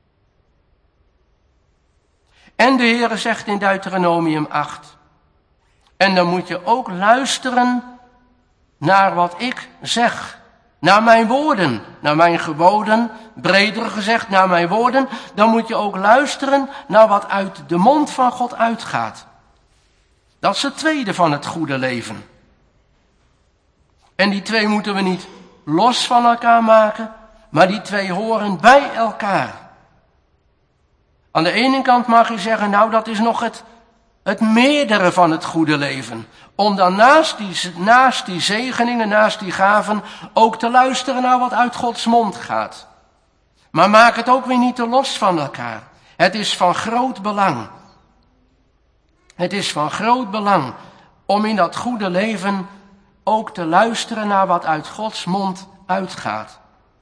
En de Heere zegt in Deuteronomium acht. En dan moet je ook luisteren naar wat ik zeg. Naar mijn woorden, naar mijn geboden, breder gezegd naar mijn woorden. Dan moet je ook luisteren naar wat uit de mond van God uitgaat. Dat is het tweede van het goede leven. En die twee moeten we niet los van elkaar maken, maar die twee horen bij elkaar. Aan de ene kant mag je zeggen, nou dat is nog het, het meerdere van het goede leven. Om dan naast die, naast die zegeningen, naast die gaven, ook te luisteren naar wat uit Gods mond gaat. Maar maak het ook weer niet te los van elkaar. Het is van groot belang. Het is van groot belang om in dat goede leven ook te luisteren naar wat uit Gods mond uitgaat.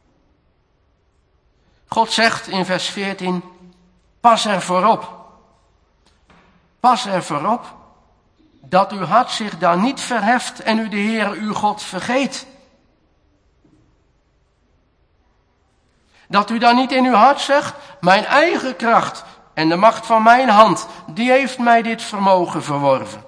God zegt in vers veertien, pas er voorop. Pas er voorop dat uw hart zich dan niet verheft en u de Heer uw God vergeet. Dat u dan niet in uw hart zegt, mijn eigen kracht en de macht van mijn hand, die heeft mij dit vermogen verworven.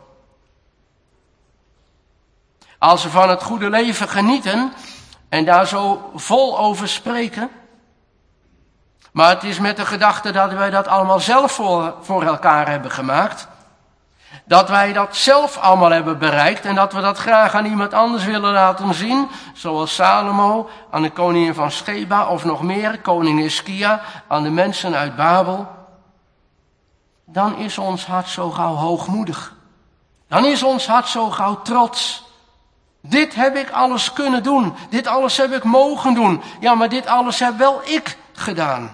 Als we van het goede leven genieten en daar zo vol over spreken, maar het is met de gedachte dat wij dat allemaal zelf voor, voor elkaar hebben gemaakt, dat wij dat zelf allemaal hebben bereikt en dat we dat graag aan iemand anders willen laten zien, zoals Salomo aan de koningin van Sheba of nog meer, koning Hiskia aan de mensen uit Babel, dan is ons hart zo gauw hoogmoedig. Dan is ons hart zo gauw trots. Dit heb ik alles kunnen doen. Dit alles heb ik mogen doen. Ja, maar dit alles heb wel ik gedaan.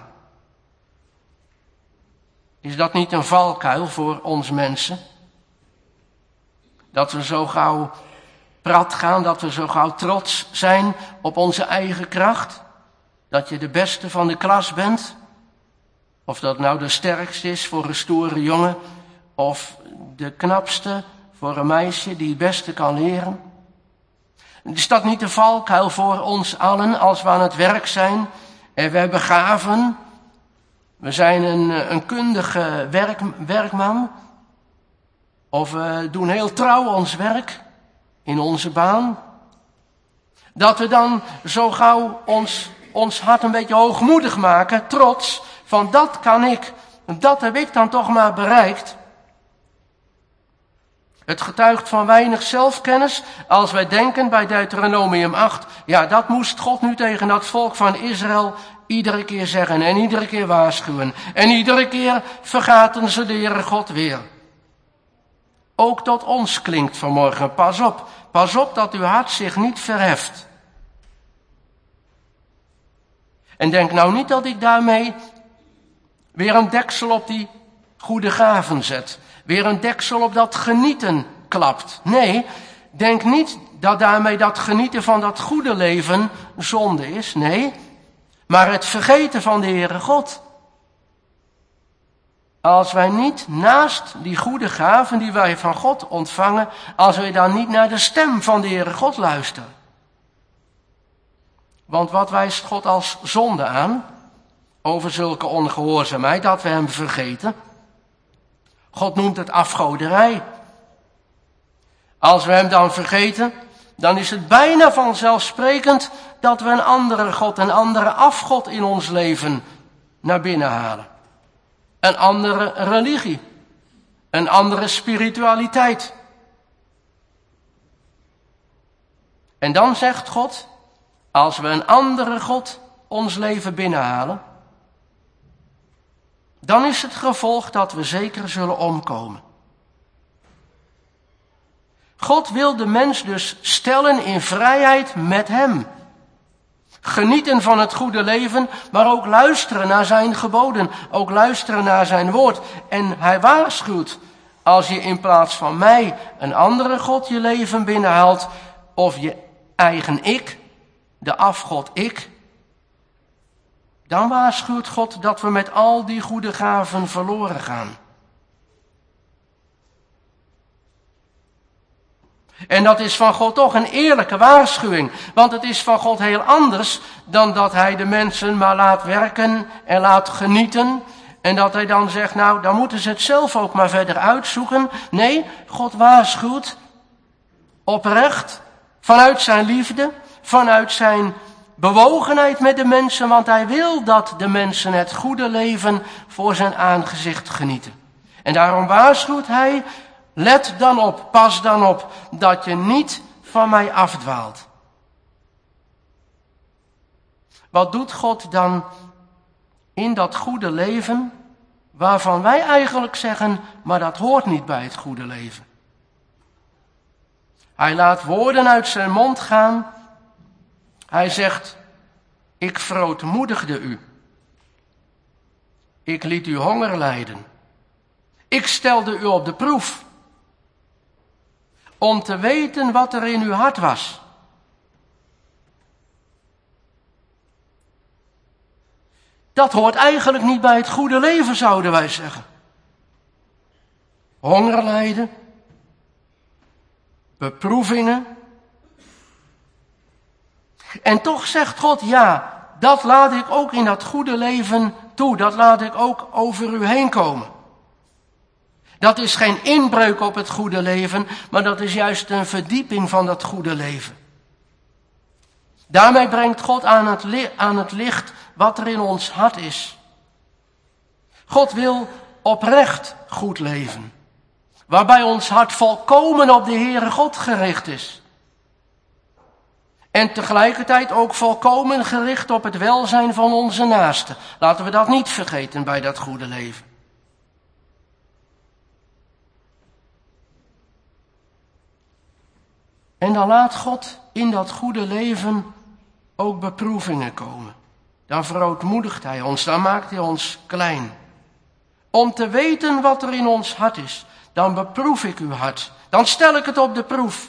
Is dat niet een valkuil voor ons mensen? Dat we zo gauw prat gaan, dat we zo gauw trots zijn op onze eigen kracht. Dat je de beste van de klas bent. Of dat nou de sterkste is voor een stoere jongen. Of de knapste voor een meisje die het beste kan leren. Is dat niet de valkuil voor ons allen als we aan het werk zijn en we hebben gaven? We zijn een, een kundige werk, werkman. Of we doen heel trouw ons werk in onze baan. Dat we dan zo gauw ons, ons hart een beetje hoogmoedig maken, trots, van dat kan ik, dat heb ik dan toch maar bereikt. Het getuigt van weinig zelfkennis als wij denken bij Deuteronomium acht, ja, dat moest God nu tegen dat volk van Israël iedere keer zeggen en iedere keer waarschuwen. En iedere keer vergaten ze de Heere God weer. Ook tot ons klinkt vanmorgen, pas op, pas op dat uw hart zich niet verheft. En denk nou niet dat ik daarmee weer een deksel op die goede gaven zet. Weer een deksel op dat genieten klapt. Nee, denk niet dat daarmee dat genieten van dat goede leven zonde is. Nee, maar het vergeten van de Heere God. Als wij niet naast die goede gaven die wij van God ontvangen, als wij dan niet naar de stem van de Heere God luisteren. Want wat wijst God als zonde aan? Over zulke ongehoorzaamheid, dat we hem vergeten. God noemt het afgoderij. Als we hem dan vergeten, dan is het bijna vanzelfsprekend dat we een andere God, een andere afgod in ons leven naar binnen halen. Een andere religie, een andere spiritualiteit. En dan zegt God, als we een andere God ons leven binnenhalen, dan is het gevolg dat we zeker zullen omkomen. God wil de mens dus stellen in vrijheid met hem. Genieten van het goede leven, maar ook luisteren naar zijn geboden. Ook luisteren naar zijn woord. En hij waarschuwt, als je in plaats van mij een andere God je leven binnenhaalt, of je eigen ik, de afgod ik, dan waarschuwt God dat we met al die goede gaven verloren gaan. En dat is van God toch een eerlijke waarschuwing. Want het is van God heel anders dan dat hij de mensen maar laat werken en laat genieten. En dat hij dan zegt, nou, dan moeten ze het zelf ook maar verder uitzoeken. Nee, God waarschuwt oprecht, vanuit zijn liefde, vanuit zijn bewogenheid met de mensen. Want hij wil dat de mensen het goede leven voor zijn aangezicht genieten. En daarom waarschuwt hij, let dan op, pas dan op, dat je niet van mij afdwaalt. Wat doet God dan in dat goede leven, waarvan wij eigenlijk zeggen, maar dat hoort niet bij het goede leven? Hij laat woorden uit zijn mond gaan. Hij zegt, ik verootmoedigde u. Ik liet u honger lijden. Ik stelde u op de proef. Om te weten wat er in uw hart was. Dat hoort eigenlijk niet bij het goede leven, zouden wij zeggen. Honger lijden. Beproevingen. En toch zegt God, ja, dat laat ik ook in dat goede leven toe. Dat laat ik ook over u heen komen. Dat is geen inbreuk op het goede leven, maar dat is juist een verdieping van dat goede leven. Daarmee brengt God aan het, li- aan het licht wat er in ons hart is. God wil oprecht goed leven, waarbij ons hart volkomen op de Heere God gericht is. En tegelijkertijd ook volkomen gericht op het welzijn van onze naasten. Laten we dat niet vergeten bij dat goede leven. En dan laat God in dat goede leven ook beproevingen komen. Dan verootmoedigt hij ons, dan maakt hij ons klein. Om te weten wat er in ons hart is, dan beproef ik uw hart. Dan stel ik het op de proef.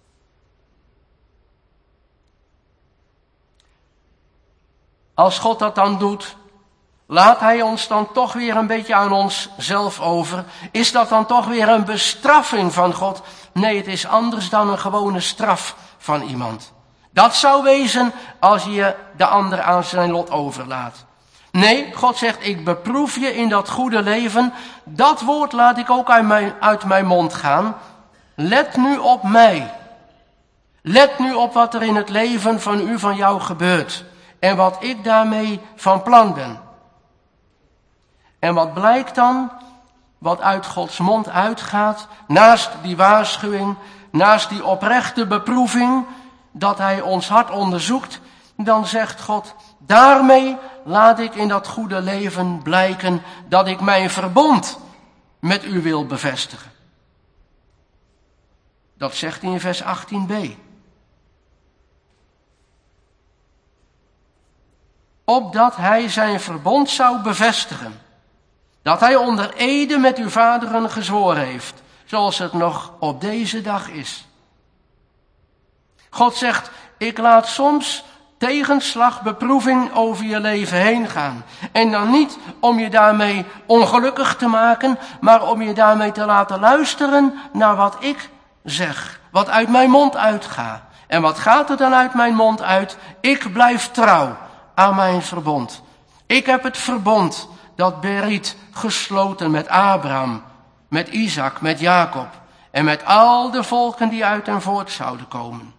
Als God dat dan doet, laat hij ons dan toch weer een beetje aan onszelf over. Is dat dan toch weer een bestraffing van God? Nee, het is anders dan een gewone straf van iemand. Dat zou wezen als je de ander aan zijn lot overlaat. Nee, God zegt, ik beproef je in dat goede leven. Dat woord laat ik ook uit mijn, uit mijn mond gaan. Let nu op mij. Let nu op wat er in het leven van u, van jou gebeurt. En wat ik daarmee van plan ben. En wat blijkt dan? Wat uit Gods mond uitgaat, naast die waarschuwing, naast die oprechte beproeving, dat hij ons hart onderzoekt, dan zegt God, daarmee laat ik in dat goede leven blijken dat ik mijn verbond met u wil bevestigen. Dat zegt hij in vers achttien b. Opdat hij zijn verbond zou bevestigen. Dat hij onder ede met uw vaderen gezworen heeft, zoals het nog op deze dag is. God zegt, ik laat soms tegenslag, beproeving over je leven heen gaan. En dan niet om je daarmee ongelukkig te maken, maar om je daarmee te laten luisteren naar wat ik zeg. Wat uit mijn mond uitgaat. En wat gaat er dan uit mijn mond uit? Ik blijf trouw aan mijn verbond. Ik heb het verbond dat Berit gesloten met Abraham, met Isaac, met Jacob en met al de volken die uit en voort zouden komen.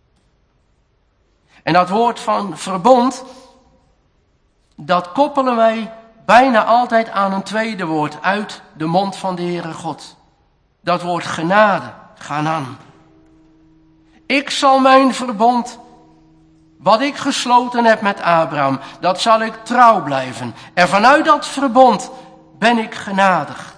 En dat woord van verbond, dat koppelen wij bijna altijd aan een tweede woord uit de mond van de Heere God. Dat woord genade, ganan. Ik zal mijn verbond, wat ik gesloten heb met Abraham, dat zal ik trouw blijven. En vanuit dat verbond ben ik genadig.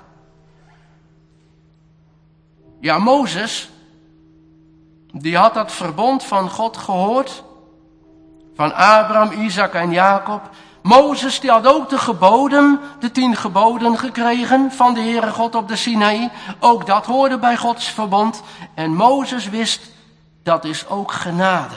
Ja, Mozes, die had dat verbond van God gehoord. Van Abraham, Isaac en Jacob. Mozes die had ook de geboden, de tien geboden gekregen van de Heere God op de Sinaï. Ook dat hoorde bij Gods verbond. En Mozes wist, dat is ook genade.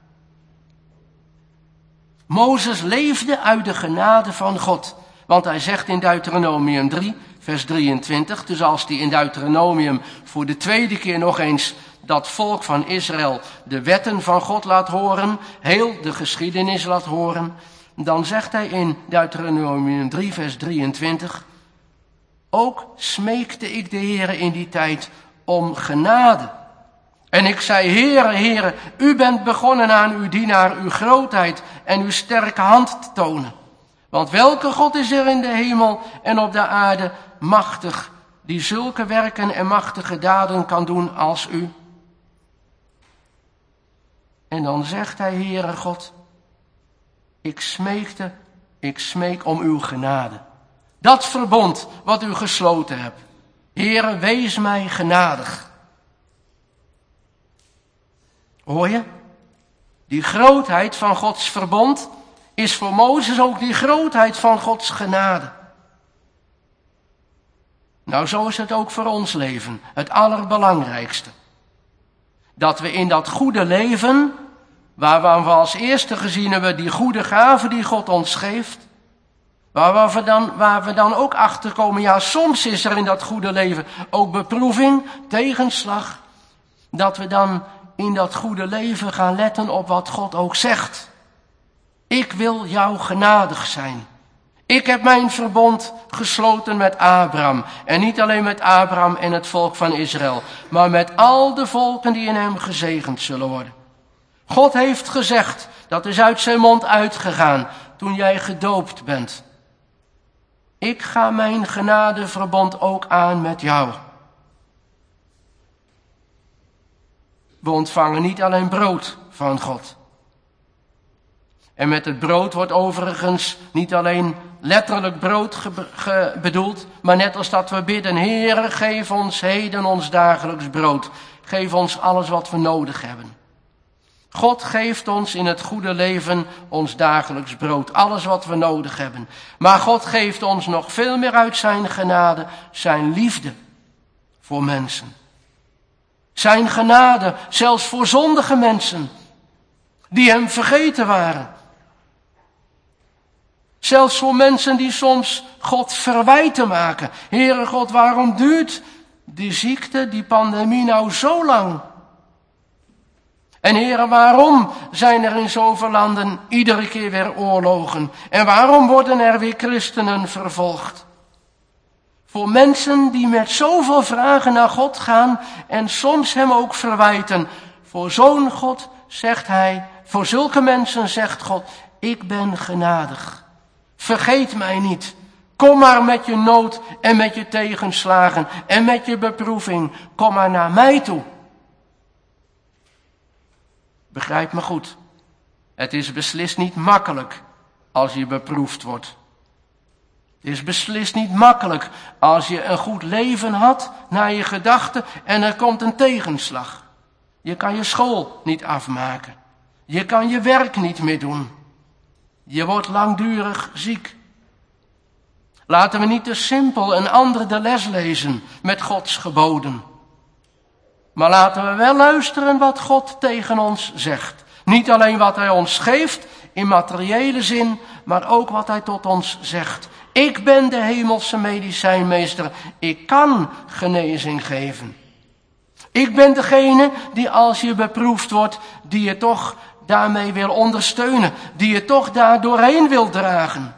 Mozes leefde uit de genade van God. Want hij zegt in Deuteronomium drie, vers drieëntwintig. Dus als hij in Deuteronomium voor de tweede keer nog eens dat volk van Israël de wetten van God laat horen, heel de geschiedenis laat horen, dan zegt hij in Deuteronomium drie, vers drieëntwintig, ook smeekte ik de Heere in die tijd om genade. En ik zei, Heere, Heere, u bent begonnen aan uw dienaar uw grootheid en uw sterke hand te tonen. Want welke God is er in de hemel en op de aarde machtig, die zulke werken en machtige daden kan doen als u? En dan zegt hij, Heere God, ik smeekte, ik smeek om uw genade. Dat verbond wat u gesloten hebt. Heere, wees mij genadig. Hoor je? Die grootheid van Gods verbond is voor Mozes ook die grootheid van Gods genade. Nou, zo is het ook voor ons leven, het allerbelangrijkste. Dat we in dat goede leven, waar we als eerste gezien hebben die goede gaven die God ons geeft, waar we dan, waar we dan ook achter komen, ja, soms is er in dat goede leven ook beproeving, tegenslag, dat we dan in dat goede leven gaan letten op wat God ook zegt. Ik wil jou genadig zijn. Ik heb mijn verbond gesloten met Abraham. En niet alleen met Abraham en het volk van Israël, maar met al de volken die in hem gezegend zullen worden. God heeft gezegd, dat is uit zijn mond uitgegaan toen jij gedoopt bent. Ik ga mijn genadeverbond ook aan met jou. We ontvangen niet alleen brood van God. En met het brood wordt overigens niet alleen letterlijk brood ge- ge- bedoeld, maar net als dat we bidden, Heere, geef ons heden ons dagelijks brood. Geef ons alles wat we nodig hebben. God geeft ons in het goede leven ons dagelijks brood, alles wat we nodig hebben. Maar God geeft ons nog veel meer uit zijn genade, zijn liefde voor mensen. Zijn genade, zelfs voor zondige mensen, die hem vergeten waren. Zelfs voor mensen die soms God verwijten maken. Heere God, waarom duurt die ziekte, die pandemie nou zo lang? En Heere, waarom zijn er in zoveel landen iedere keer weer oorlogen? En waarom worden er weer christenen vervolgd? Voor mensen die met zoveel vragen naar God gaan en soms hem ook verwijten. Voor zo'n God zegt hij, voor zulke mensen zegt God, ik ben genadig. Vergeet mij niet. Kom maar met je nood en met je tegenslagen en met je beproeving. Kom maar naar mij toe. Begrijp me goed. Het is beslist niet makkelijk als je beproefd wordt. Het is beslist niet makkelijk als je een goed leven had naar je gedachten en er komt een tegenslag. Je kan je school niet afmaken. Je kan je werk niet meer doen. Je wordt langdurig ziek. Laten we niet te simpel een ander de les lezen met Gods geboden. Maar laten we wel luisteren wat God tegen ons zegt. Niet alleen wat hij ons geeft in materiële zin, maar ook wat hij tot ons zegt. Ik ben de hemelse medicijnmeester. Ik kan genezing geven. Ik ben degene die als je beproefd wordt, die je toch daarmee wil ondersteunen. Die je toch daar doorheen wil dragen.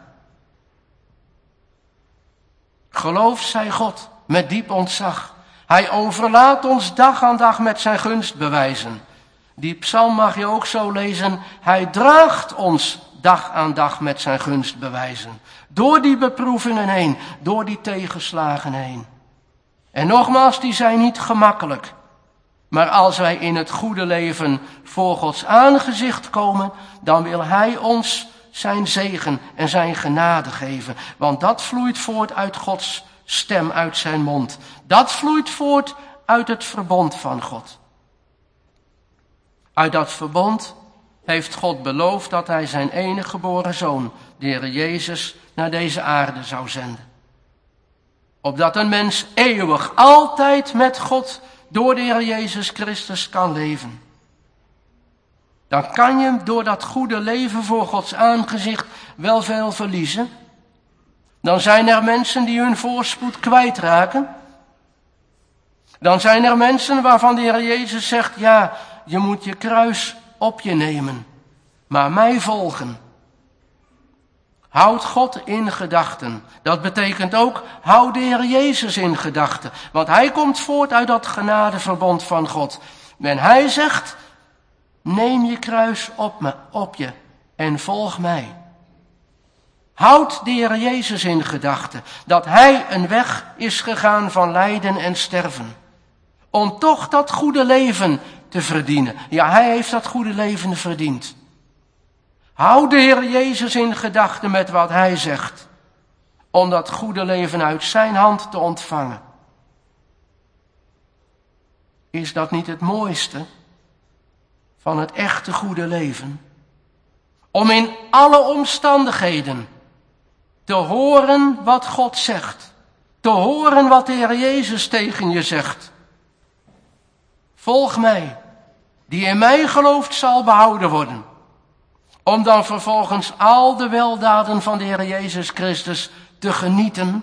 Geloof zij God met diep ontzag. Hij overlaat ons dag aan dag met zijn gunstbewijzen. Die psalm mag je ook zo lezen. Hij draagt ons dag aan dag met zijn gunstbewijzen. Door die beproevingen heen, door die tegenslagen heen. En nogmaals, die zijn niet gemakkelijk. Maar als wij in het goede leven voor Gods aangezicht komen, dan wil hij ons zijn zegen en zijn genade geven. Want dat vloeit voort uit Gods stem, uit zijn mond. Dat vloeit voort uit het verbond van God. Uit dat verbond heeft God beloofd dat hij zijn enige geboren zoon, de Heer Jezus, naar deze aarde zou zenden. Opdat een mens eeuwig, altijd met God door de Heer Jezus Christus kan leven. Dan kan je door dat goede leven voor Gods aangezicht wel veel verliezen. Dan zijn er mensen die hun voorspoed kwijtraken. Dan zijn er mensen waarvan de Heer Jezus zegt, ja, je moet je kruis op je nemen, maar mij volgen. Houd God in gedachten. Dat betekent ook, houd de Heer Jezus in gedachten. Want hij komt voort uit dat genadeverbond van God. En hij zegt, neem je kruis op, me, op je en volg mij. Houd de Heer Jezus in gedachten. Dat hij een weg is gegaan van lijden en sterven. Om toch dat goede leven te verdienen. Ja, hij heeft dat goede leven verdiend. Houd de Heer Jezus in gedachten met wat hij zegt. Om dat goede leven uit zijn hand te ontvangen. Is dat niet het mooiste van het echte goede leven? Om in alle omstandigheden te horen wat God zegt. Te horen wat de Heer Jezus tegen je zegt. Volg mij, die in mij gelooft zal behouden worden. Om dan vervolgens al de weldaden van de Heer Jezus Christus te genieten.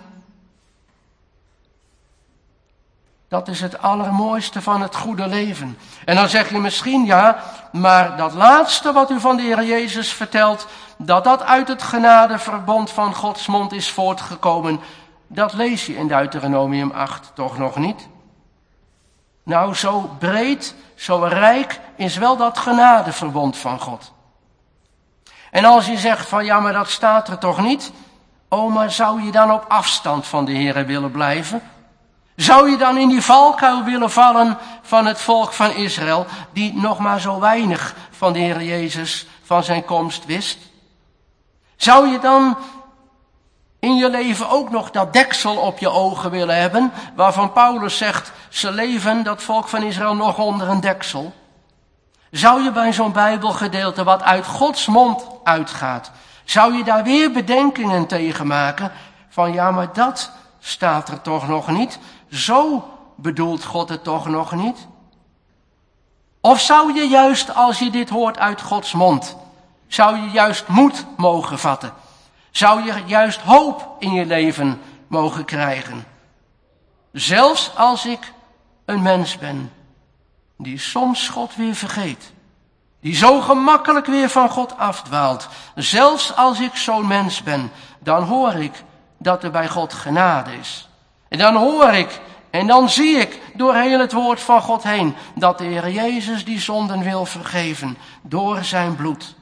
Dat is het allermooiste van het goede leven. En dan zeg je misschien, ja, maar dat laatste wat u van de Heer Jezus vertelt, dat dat uit het genadeverbond van Gods mond is voortgekomen, dat lees je in Deuteronomium acht toch nog niet? Nou, zo breed, zo rijk is wel dat genadeverbond van God. En als je zegt van ja, maar dat staat er toch niet? Oh, maar zou je dan op afstand van de Heer willen blijven? Zou je dan in die valkuil willen vallen van het volk van Israël, die nog maar zo weinig van de Heer Jezus, van zijn komst wist? Zou je dan in je leven ook nog dat deksel op je ogen willen hebben, waarvan Paulus zegt, ze leven, dat volk van Israël, nog onder een deksel? Zou je bij zo'n Bijbelgedeelte wat uit Gods mond uitgaat, zou je daar weer bedenkingen tegen maken van ja, maar dat staat er toch nog niet? Zo bedoelt God het toch nog niet? Of zou je juist, als je dit hoort uit Gods mond, zou je juist moed mogen vatten? Zou je juist hoop in je leven mogen krijgen? Zelfs als ik een mens ben die soms God weer vergeet. Die zo gemakkelijk weer van God afdwaalt. Zelfs als ik zo'n mens ben, dan hoor ik dat er bij God genade is. En dan hoor ik en dan zie ik door heel het woord van God heen dat de Heer Jezus die zonden wil vergeven door zijn bloed.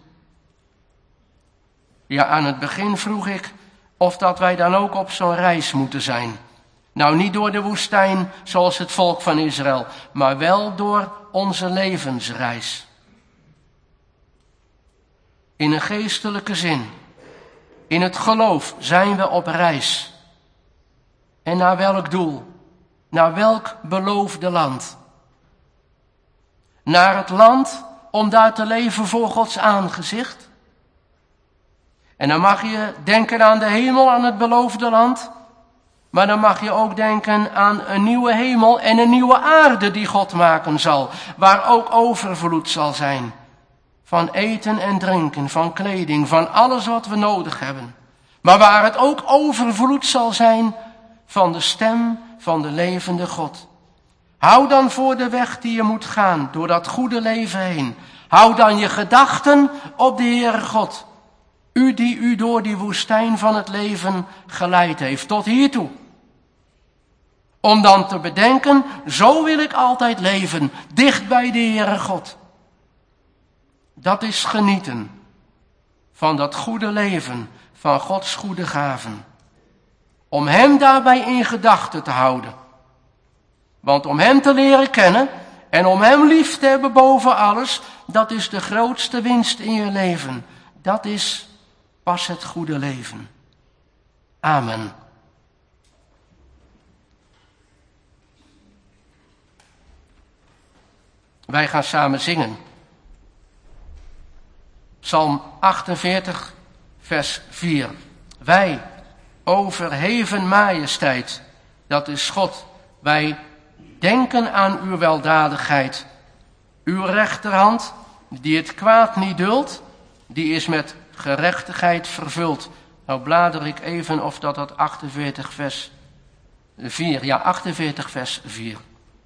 Ja, aan het begin vroeg ik of dat wij dan ook op zo'n reis moeten zijn. Nou, niet door de woestijn zoals het volk van Israël, maar wel door onze levensreis. In een geestelijke zin, in het geloof zijn we op reis. En naar welk doel? Naar welk beloofde land? Naar het land om daar te leven voor Gods aangezicht? En dan mag je denken aan de hemel, aan het beloofde land. Maar dan mag je ook denken aan een nieuwe hemel en een nieuwe aarde die God maken zal. Waar ook overvloed zal zijn van eten en drinken, van kleding, van alles wat we nodig hebben. Maar waar het ook overvloed zal zijn van de stem van de levende God. Hou dan voor de weg die je moet gaan, door dat goede leven heen. Hou dan je gedachten op de Heere God. U die u door die woestijn van het leven geleid heeft, tot hiertoe. Om dan te bedenken, zo wil ik altijd leven, dicht bij de Heere God. Dat is genieten van dat goede leven, van Gods goede gaven. Om hem daarbij in gedachten te houden. Want om hem te leren kennen en om hem lief te hebben boven alles, dat is de grootste winst in je leven. Dat is pas het goede leven. Amen. Wij gaan samen zingen. Psalm achtenveertig, vers vier. Wij, o verheven majesteit, dat is God, wij denken aan uw weldadigheid. Uw rechterhand, die het kwaad niet duldt, die is met gerechtigheid vervuld. Nou blader ik even of dat dat achtenveertig vers vier, ja achtenveertig vers vier.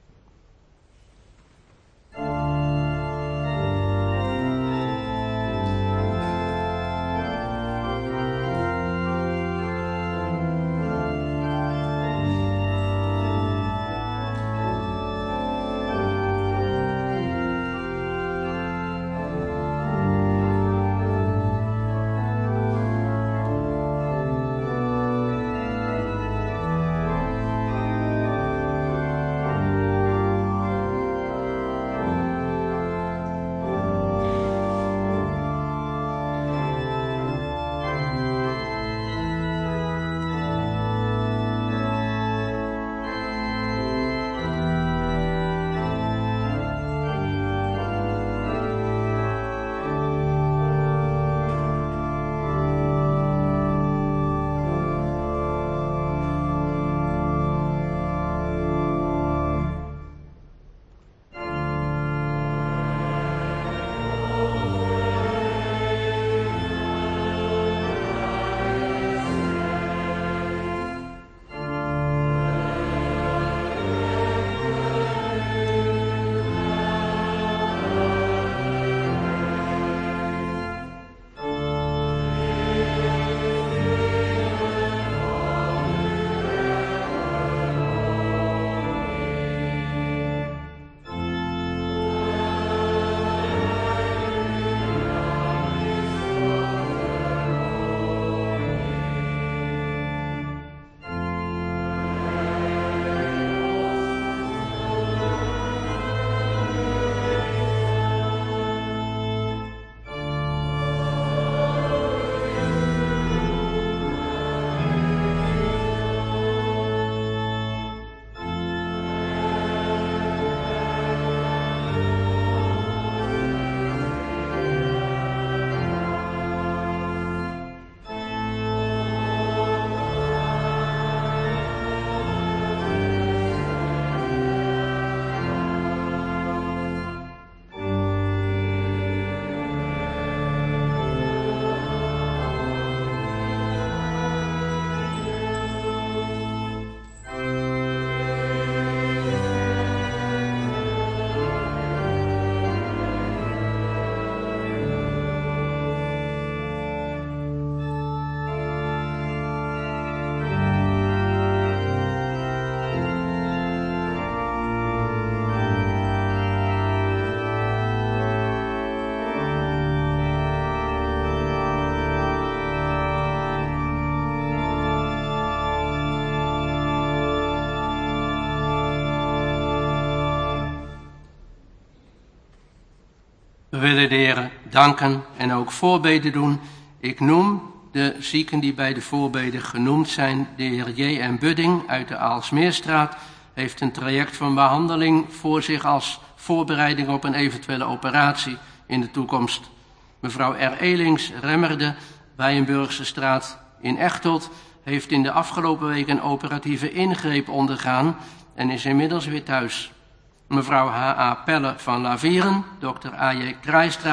We willen de Heer danken en ook voorbeden doen. Ik noem de zieken die bij de voorbeden genoemd zijn. De heer J. M. Budding uit de Aalsmeerstraat heeft een traject van behandeling voor zich als voorbereiding op een eventuele operatie in de toekomst. Mevrouw R. Elings Remmerde, Bijenburgse straat in Echteld, heeft in de afgelopen week een operatieve ingreep ondergaan en is inmiddels weer thuis. Mevrouw H A Pelle van Lavieren, dokter A J Krijstraat,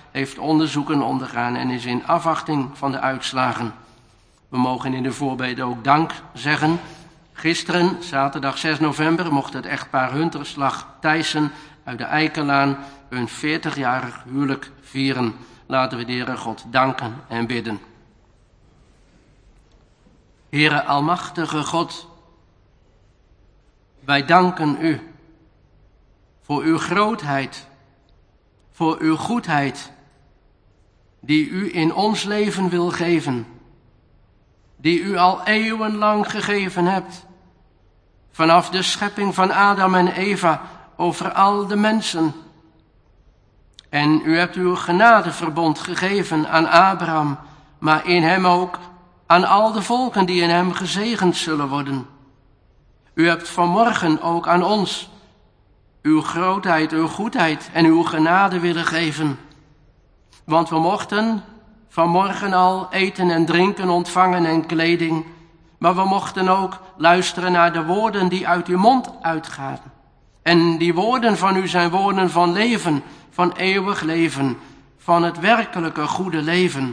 heeft onderzoeken ondergaan en is in afwachting van de uitslagen. We mogen in de voorbeden ook dank zeggen. Gisteren, zaterdag zes november, mocht het echtpaar Hunterslag Thijssen uit de Eikelaan hun veertigjarig huwelijk vieren. Laten we de Heere God danken en bidden. Heere almachtige God, wij danken u voor uw grootheid, voor uw goedheid, die u in ons leven wil geven, die u al eeuwenlang gegeven hebt, vanaf de schepping van Adam en Eva over al de mensen. En u hebt uw genadeverbond gegeven aan Abraham, maar in hem ook aan al de volken die in hem gezegend zullen worden. U hebt vanmorgen ook aan ons uw grootheid, uw goedheid en uw genade willen geven. Want we mochten vanmorgen al eten en drinken ontvangen en kleding, maar we mochten ook luisteren naar de woorden die uit uw mond uitgaan. En die woorden van u zijn woorden van leven, van eeuwig leven, van het werkelijke goede leven.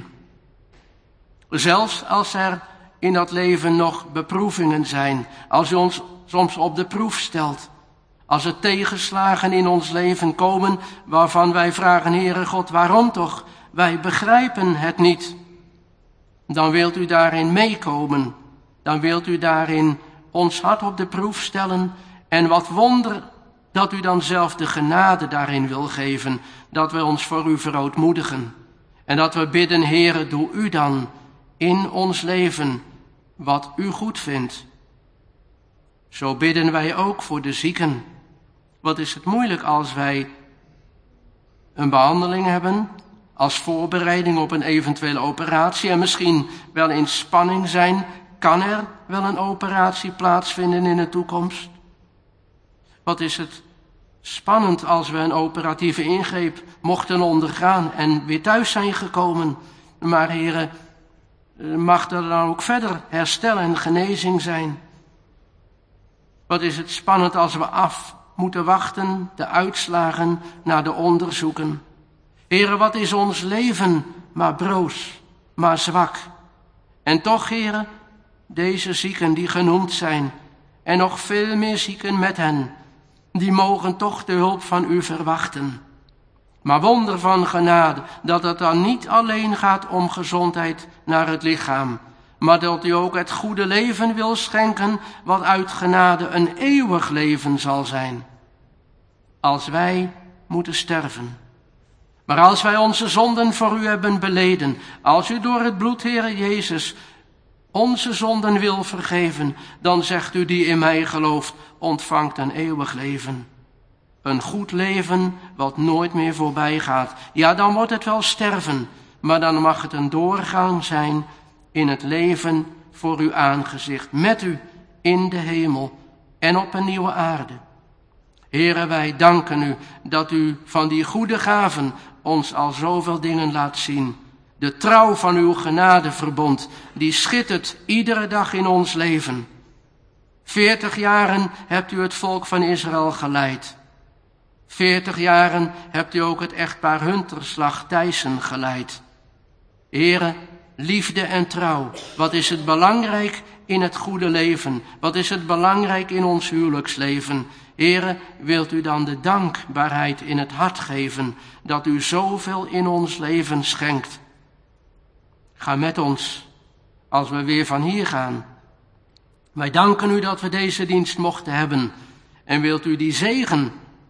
Zelfs als er in dat leven nog beproevingen zijn, als u ons soms op de proef stelt, als er tegenslagen in ons leven komen waarvan wij vragen, Heere God, waarom toch? Wij begrijpen het niet. Dan wilt u daarin meekomen, dan wilt u daarin ons hart op de proef stellen en wat wonder dat u dan zelf de genade daarin wil geven, dat we ons voor u verootmoedigen en dat we bidden, Heere, doe u dan in ons leven wat u goed vindt. Zo bidden wij ook voor de zieken. Wat is het moeilijk als wij een behandeling hebben, als voorbereiding op een eventuele operatie en misschien wel in spanning zijn, kan er wel een operatie plaatsvinden in de toekomst? Wat is het spannend als we een operatieve ingreep mochten ondergaan en weer thuis zijn gekomen. Maar Heere, mag er dan ook verder herstel en genezing zijn? Wat is het spannend als we af moeten wachten, de uitslagen naar de onderzoeken. Heere, wat is ons leven maar broos, maar zwak. En toch, Heere, deze zieken die genoemd zijn, en nog veel meer zieken met hen, die mogen toch de hulp van u verwachten. Maar wonder van genade, dat het dan niet alleen gaat om gezondheid naar het lichaam, maar dat u ook het goede leven wil schenken, wat uit genade een eeuwig leven zal zijn. Als wij moeten sterven. Maar als wij onze zonden voor u hebben beleden, als u door het bloed, Heere Jezus, onze zonden wil vergeven, dan zegt u die in mij gelooft, ontvangt een eeuwig leven. Een goed leven wat nooit meer voorbij gaat. Ja, dan wordt het wel sterven, maar dan mag het een doorgaan zijn in het leven voor uw aangezicht, met u in de hemel en op een nieuwe aarde. Heere, wij danken u dat u van die goede gaven ons al zoveel dingen laat zien. De trouw van uw genadeverbond, die schittert iedere dag in ons leven. Veertig jaren hebt u het volk van Israël geleid. Veertig jaren hebt u ook het echtpaar Hunterslag Thijssen geleid. Heere, liefde en trouw, wat is het belangrijk in het goede leven? Wat is het belangrijk in ons huwelijksleven? Heere, wilt u dan de dankbaarheid in het hart geven, dat u zoveel in ons leven schenkt? Ga met ons, als we weer van hier gaan. Wij danken u dat we deze dienst mochten hebben. En wilt u die zegen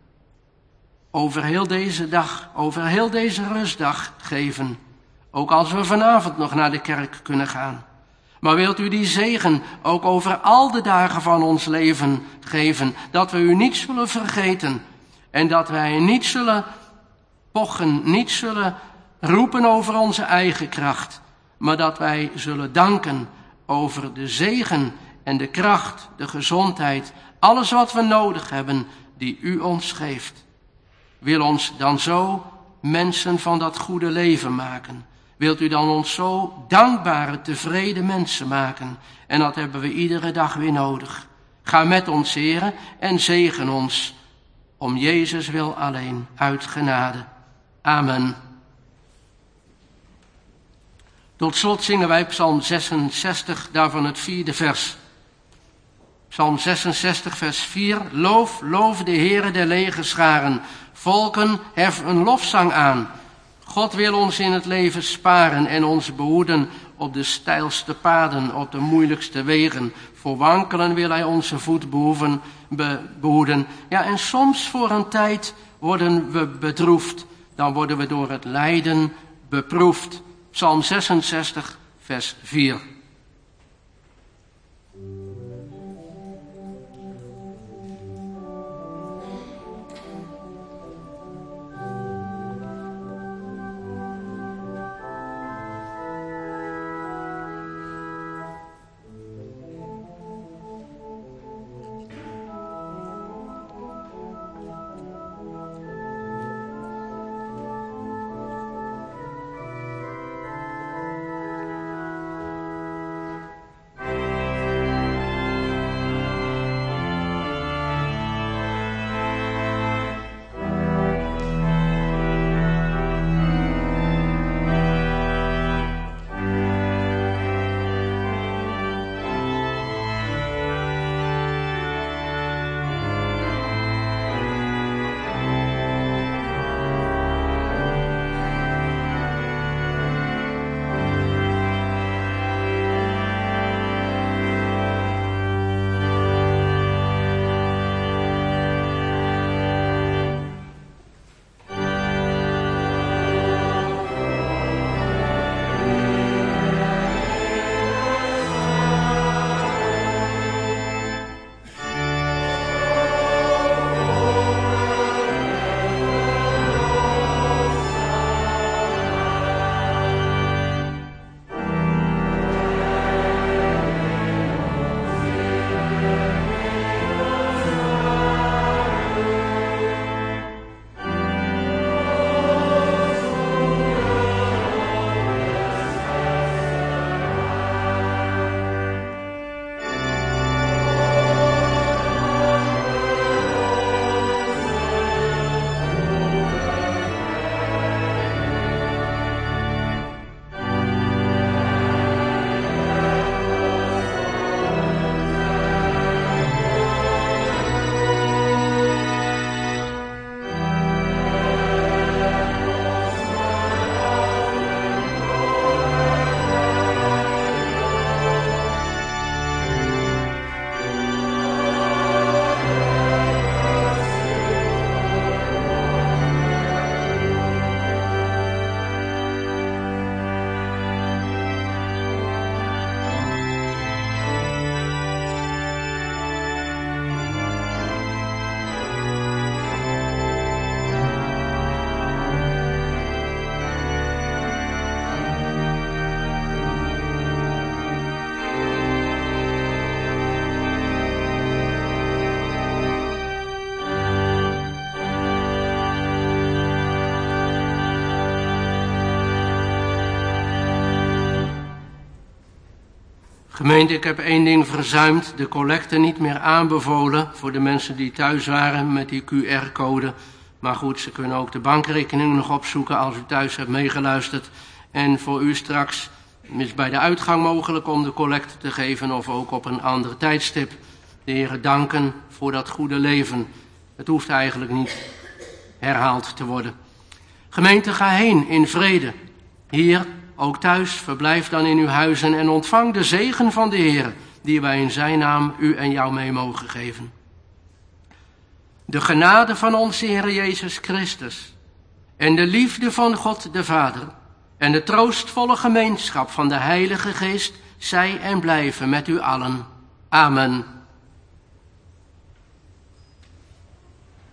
over heel deze dag, over heel deze rustdag geven. Ook als we vanavond nog naar de kerk kunnen gaan. Maar wilt u die zegen ook over al de dagen van ons leven geven. Dat we u niet zullen vergeten. En dat wij niet zullen pochen, niet zullen roepen over onze eigen kracht. Maar dat wij zullen danken over de zegen en de kracht, de gezondheid. Alles wat we nodig hebben, die u ons geeft. Wil ons dan zo mensen van dat goede leven maken. Wilt u dan ons zo dankbare, tevreden mensen maken. En dat hebben we iedere dag weer nodig. Ga met ons, Heere, en zegen ons. Om Jezus wil alleen, uit genade. Amen. Tot slot zingen wij Psalm zesenzestig, daarvan het vierde vers. Psalm zesenzestig, vers vier. Loof, loof de Heere der legerscharen. Volken, hef een lofzang aan. God wil ons in het leven sparen en ons behoeden op de steilste paden, op de moeilijkste wegen. Voor wankelen wil hij onze voet behoeven, be, behoeden. Ja, en soms voor een tijd worden we bedroefd. Dan worden we door het lijden beproefd. Psalm zesenzestig, vers vier. Gemeente, ik heb één ding verzuimd, de collecte niet meer aanbevolen voor de mensen die thuis waren met die Q R-code. Maar goed, ze kunnen ook de bankrekening nog opzoeken als u thuis hebt meegeluisterd. En voor u straks is bij de uitgang mogelijk om de collecte te geven of ook op een ander tijdstip. De Heere danken voor dat goede leven. Het hoeft eigenlijk niet herhaald te worden. Gemeente, ga heen in vrede. Hier, ook thuis, verblijf dan in uw huizen en ontvang de zegen van de Heer, die wij in zijn naam u en jou mee mogen geven. De genade van onze Heer Jezus Christus en de liefde van God de Vader en de troostvolle gemeenschap van de Heilige Geest zij en blijven met u allen. Amen.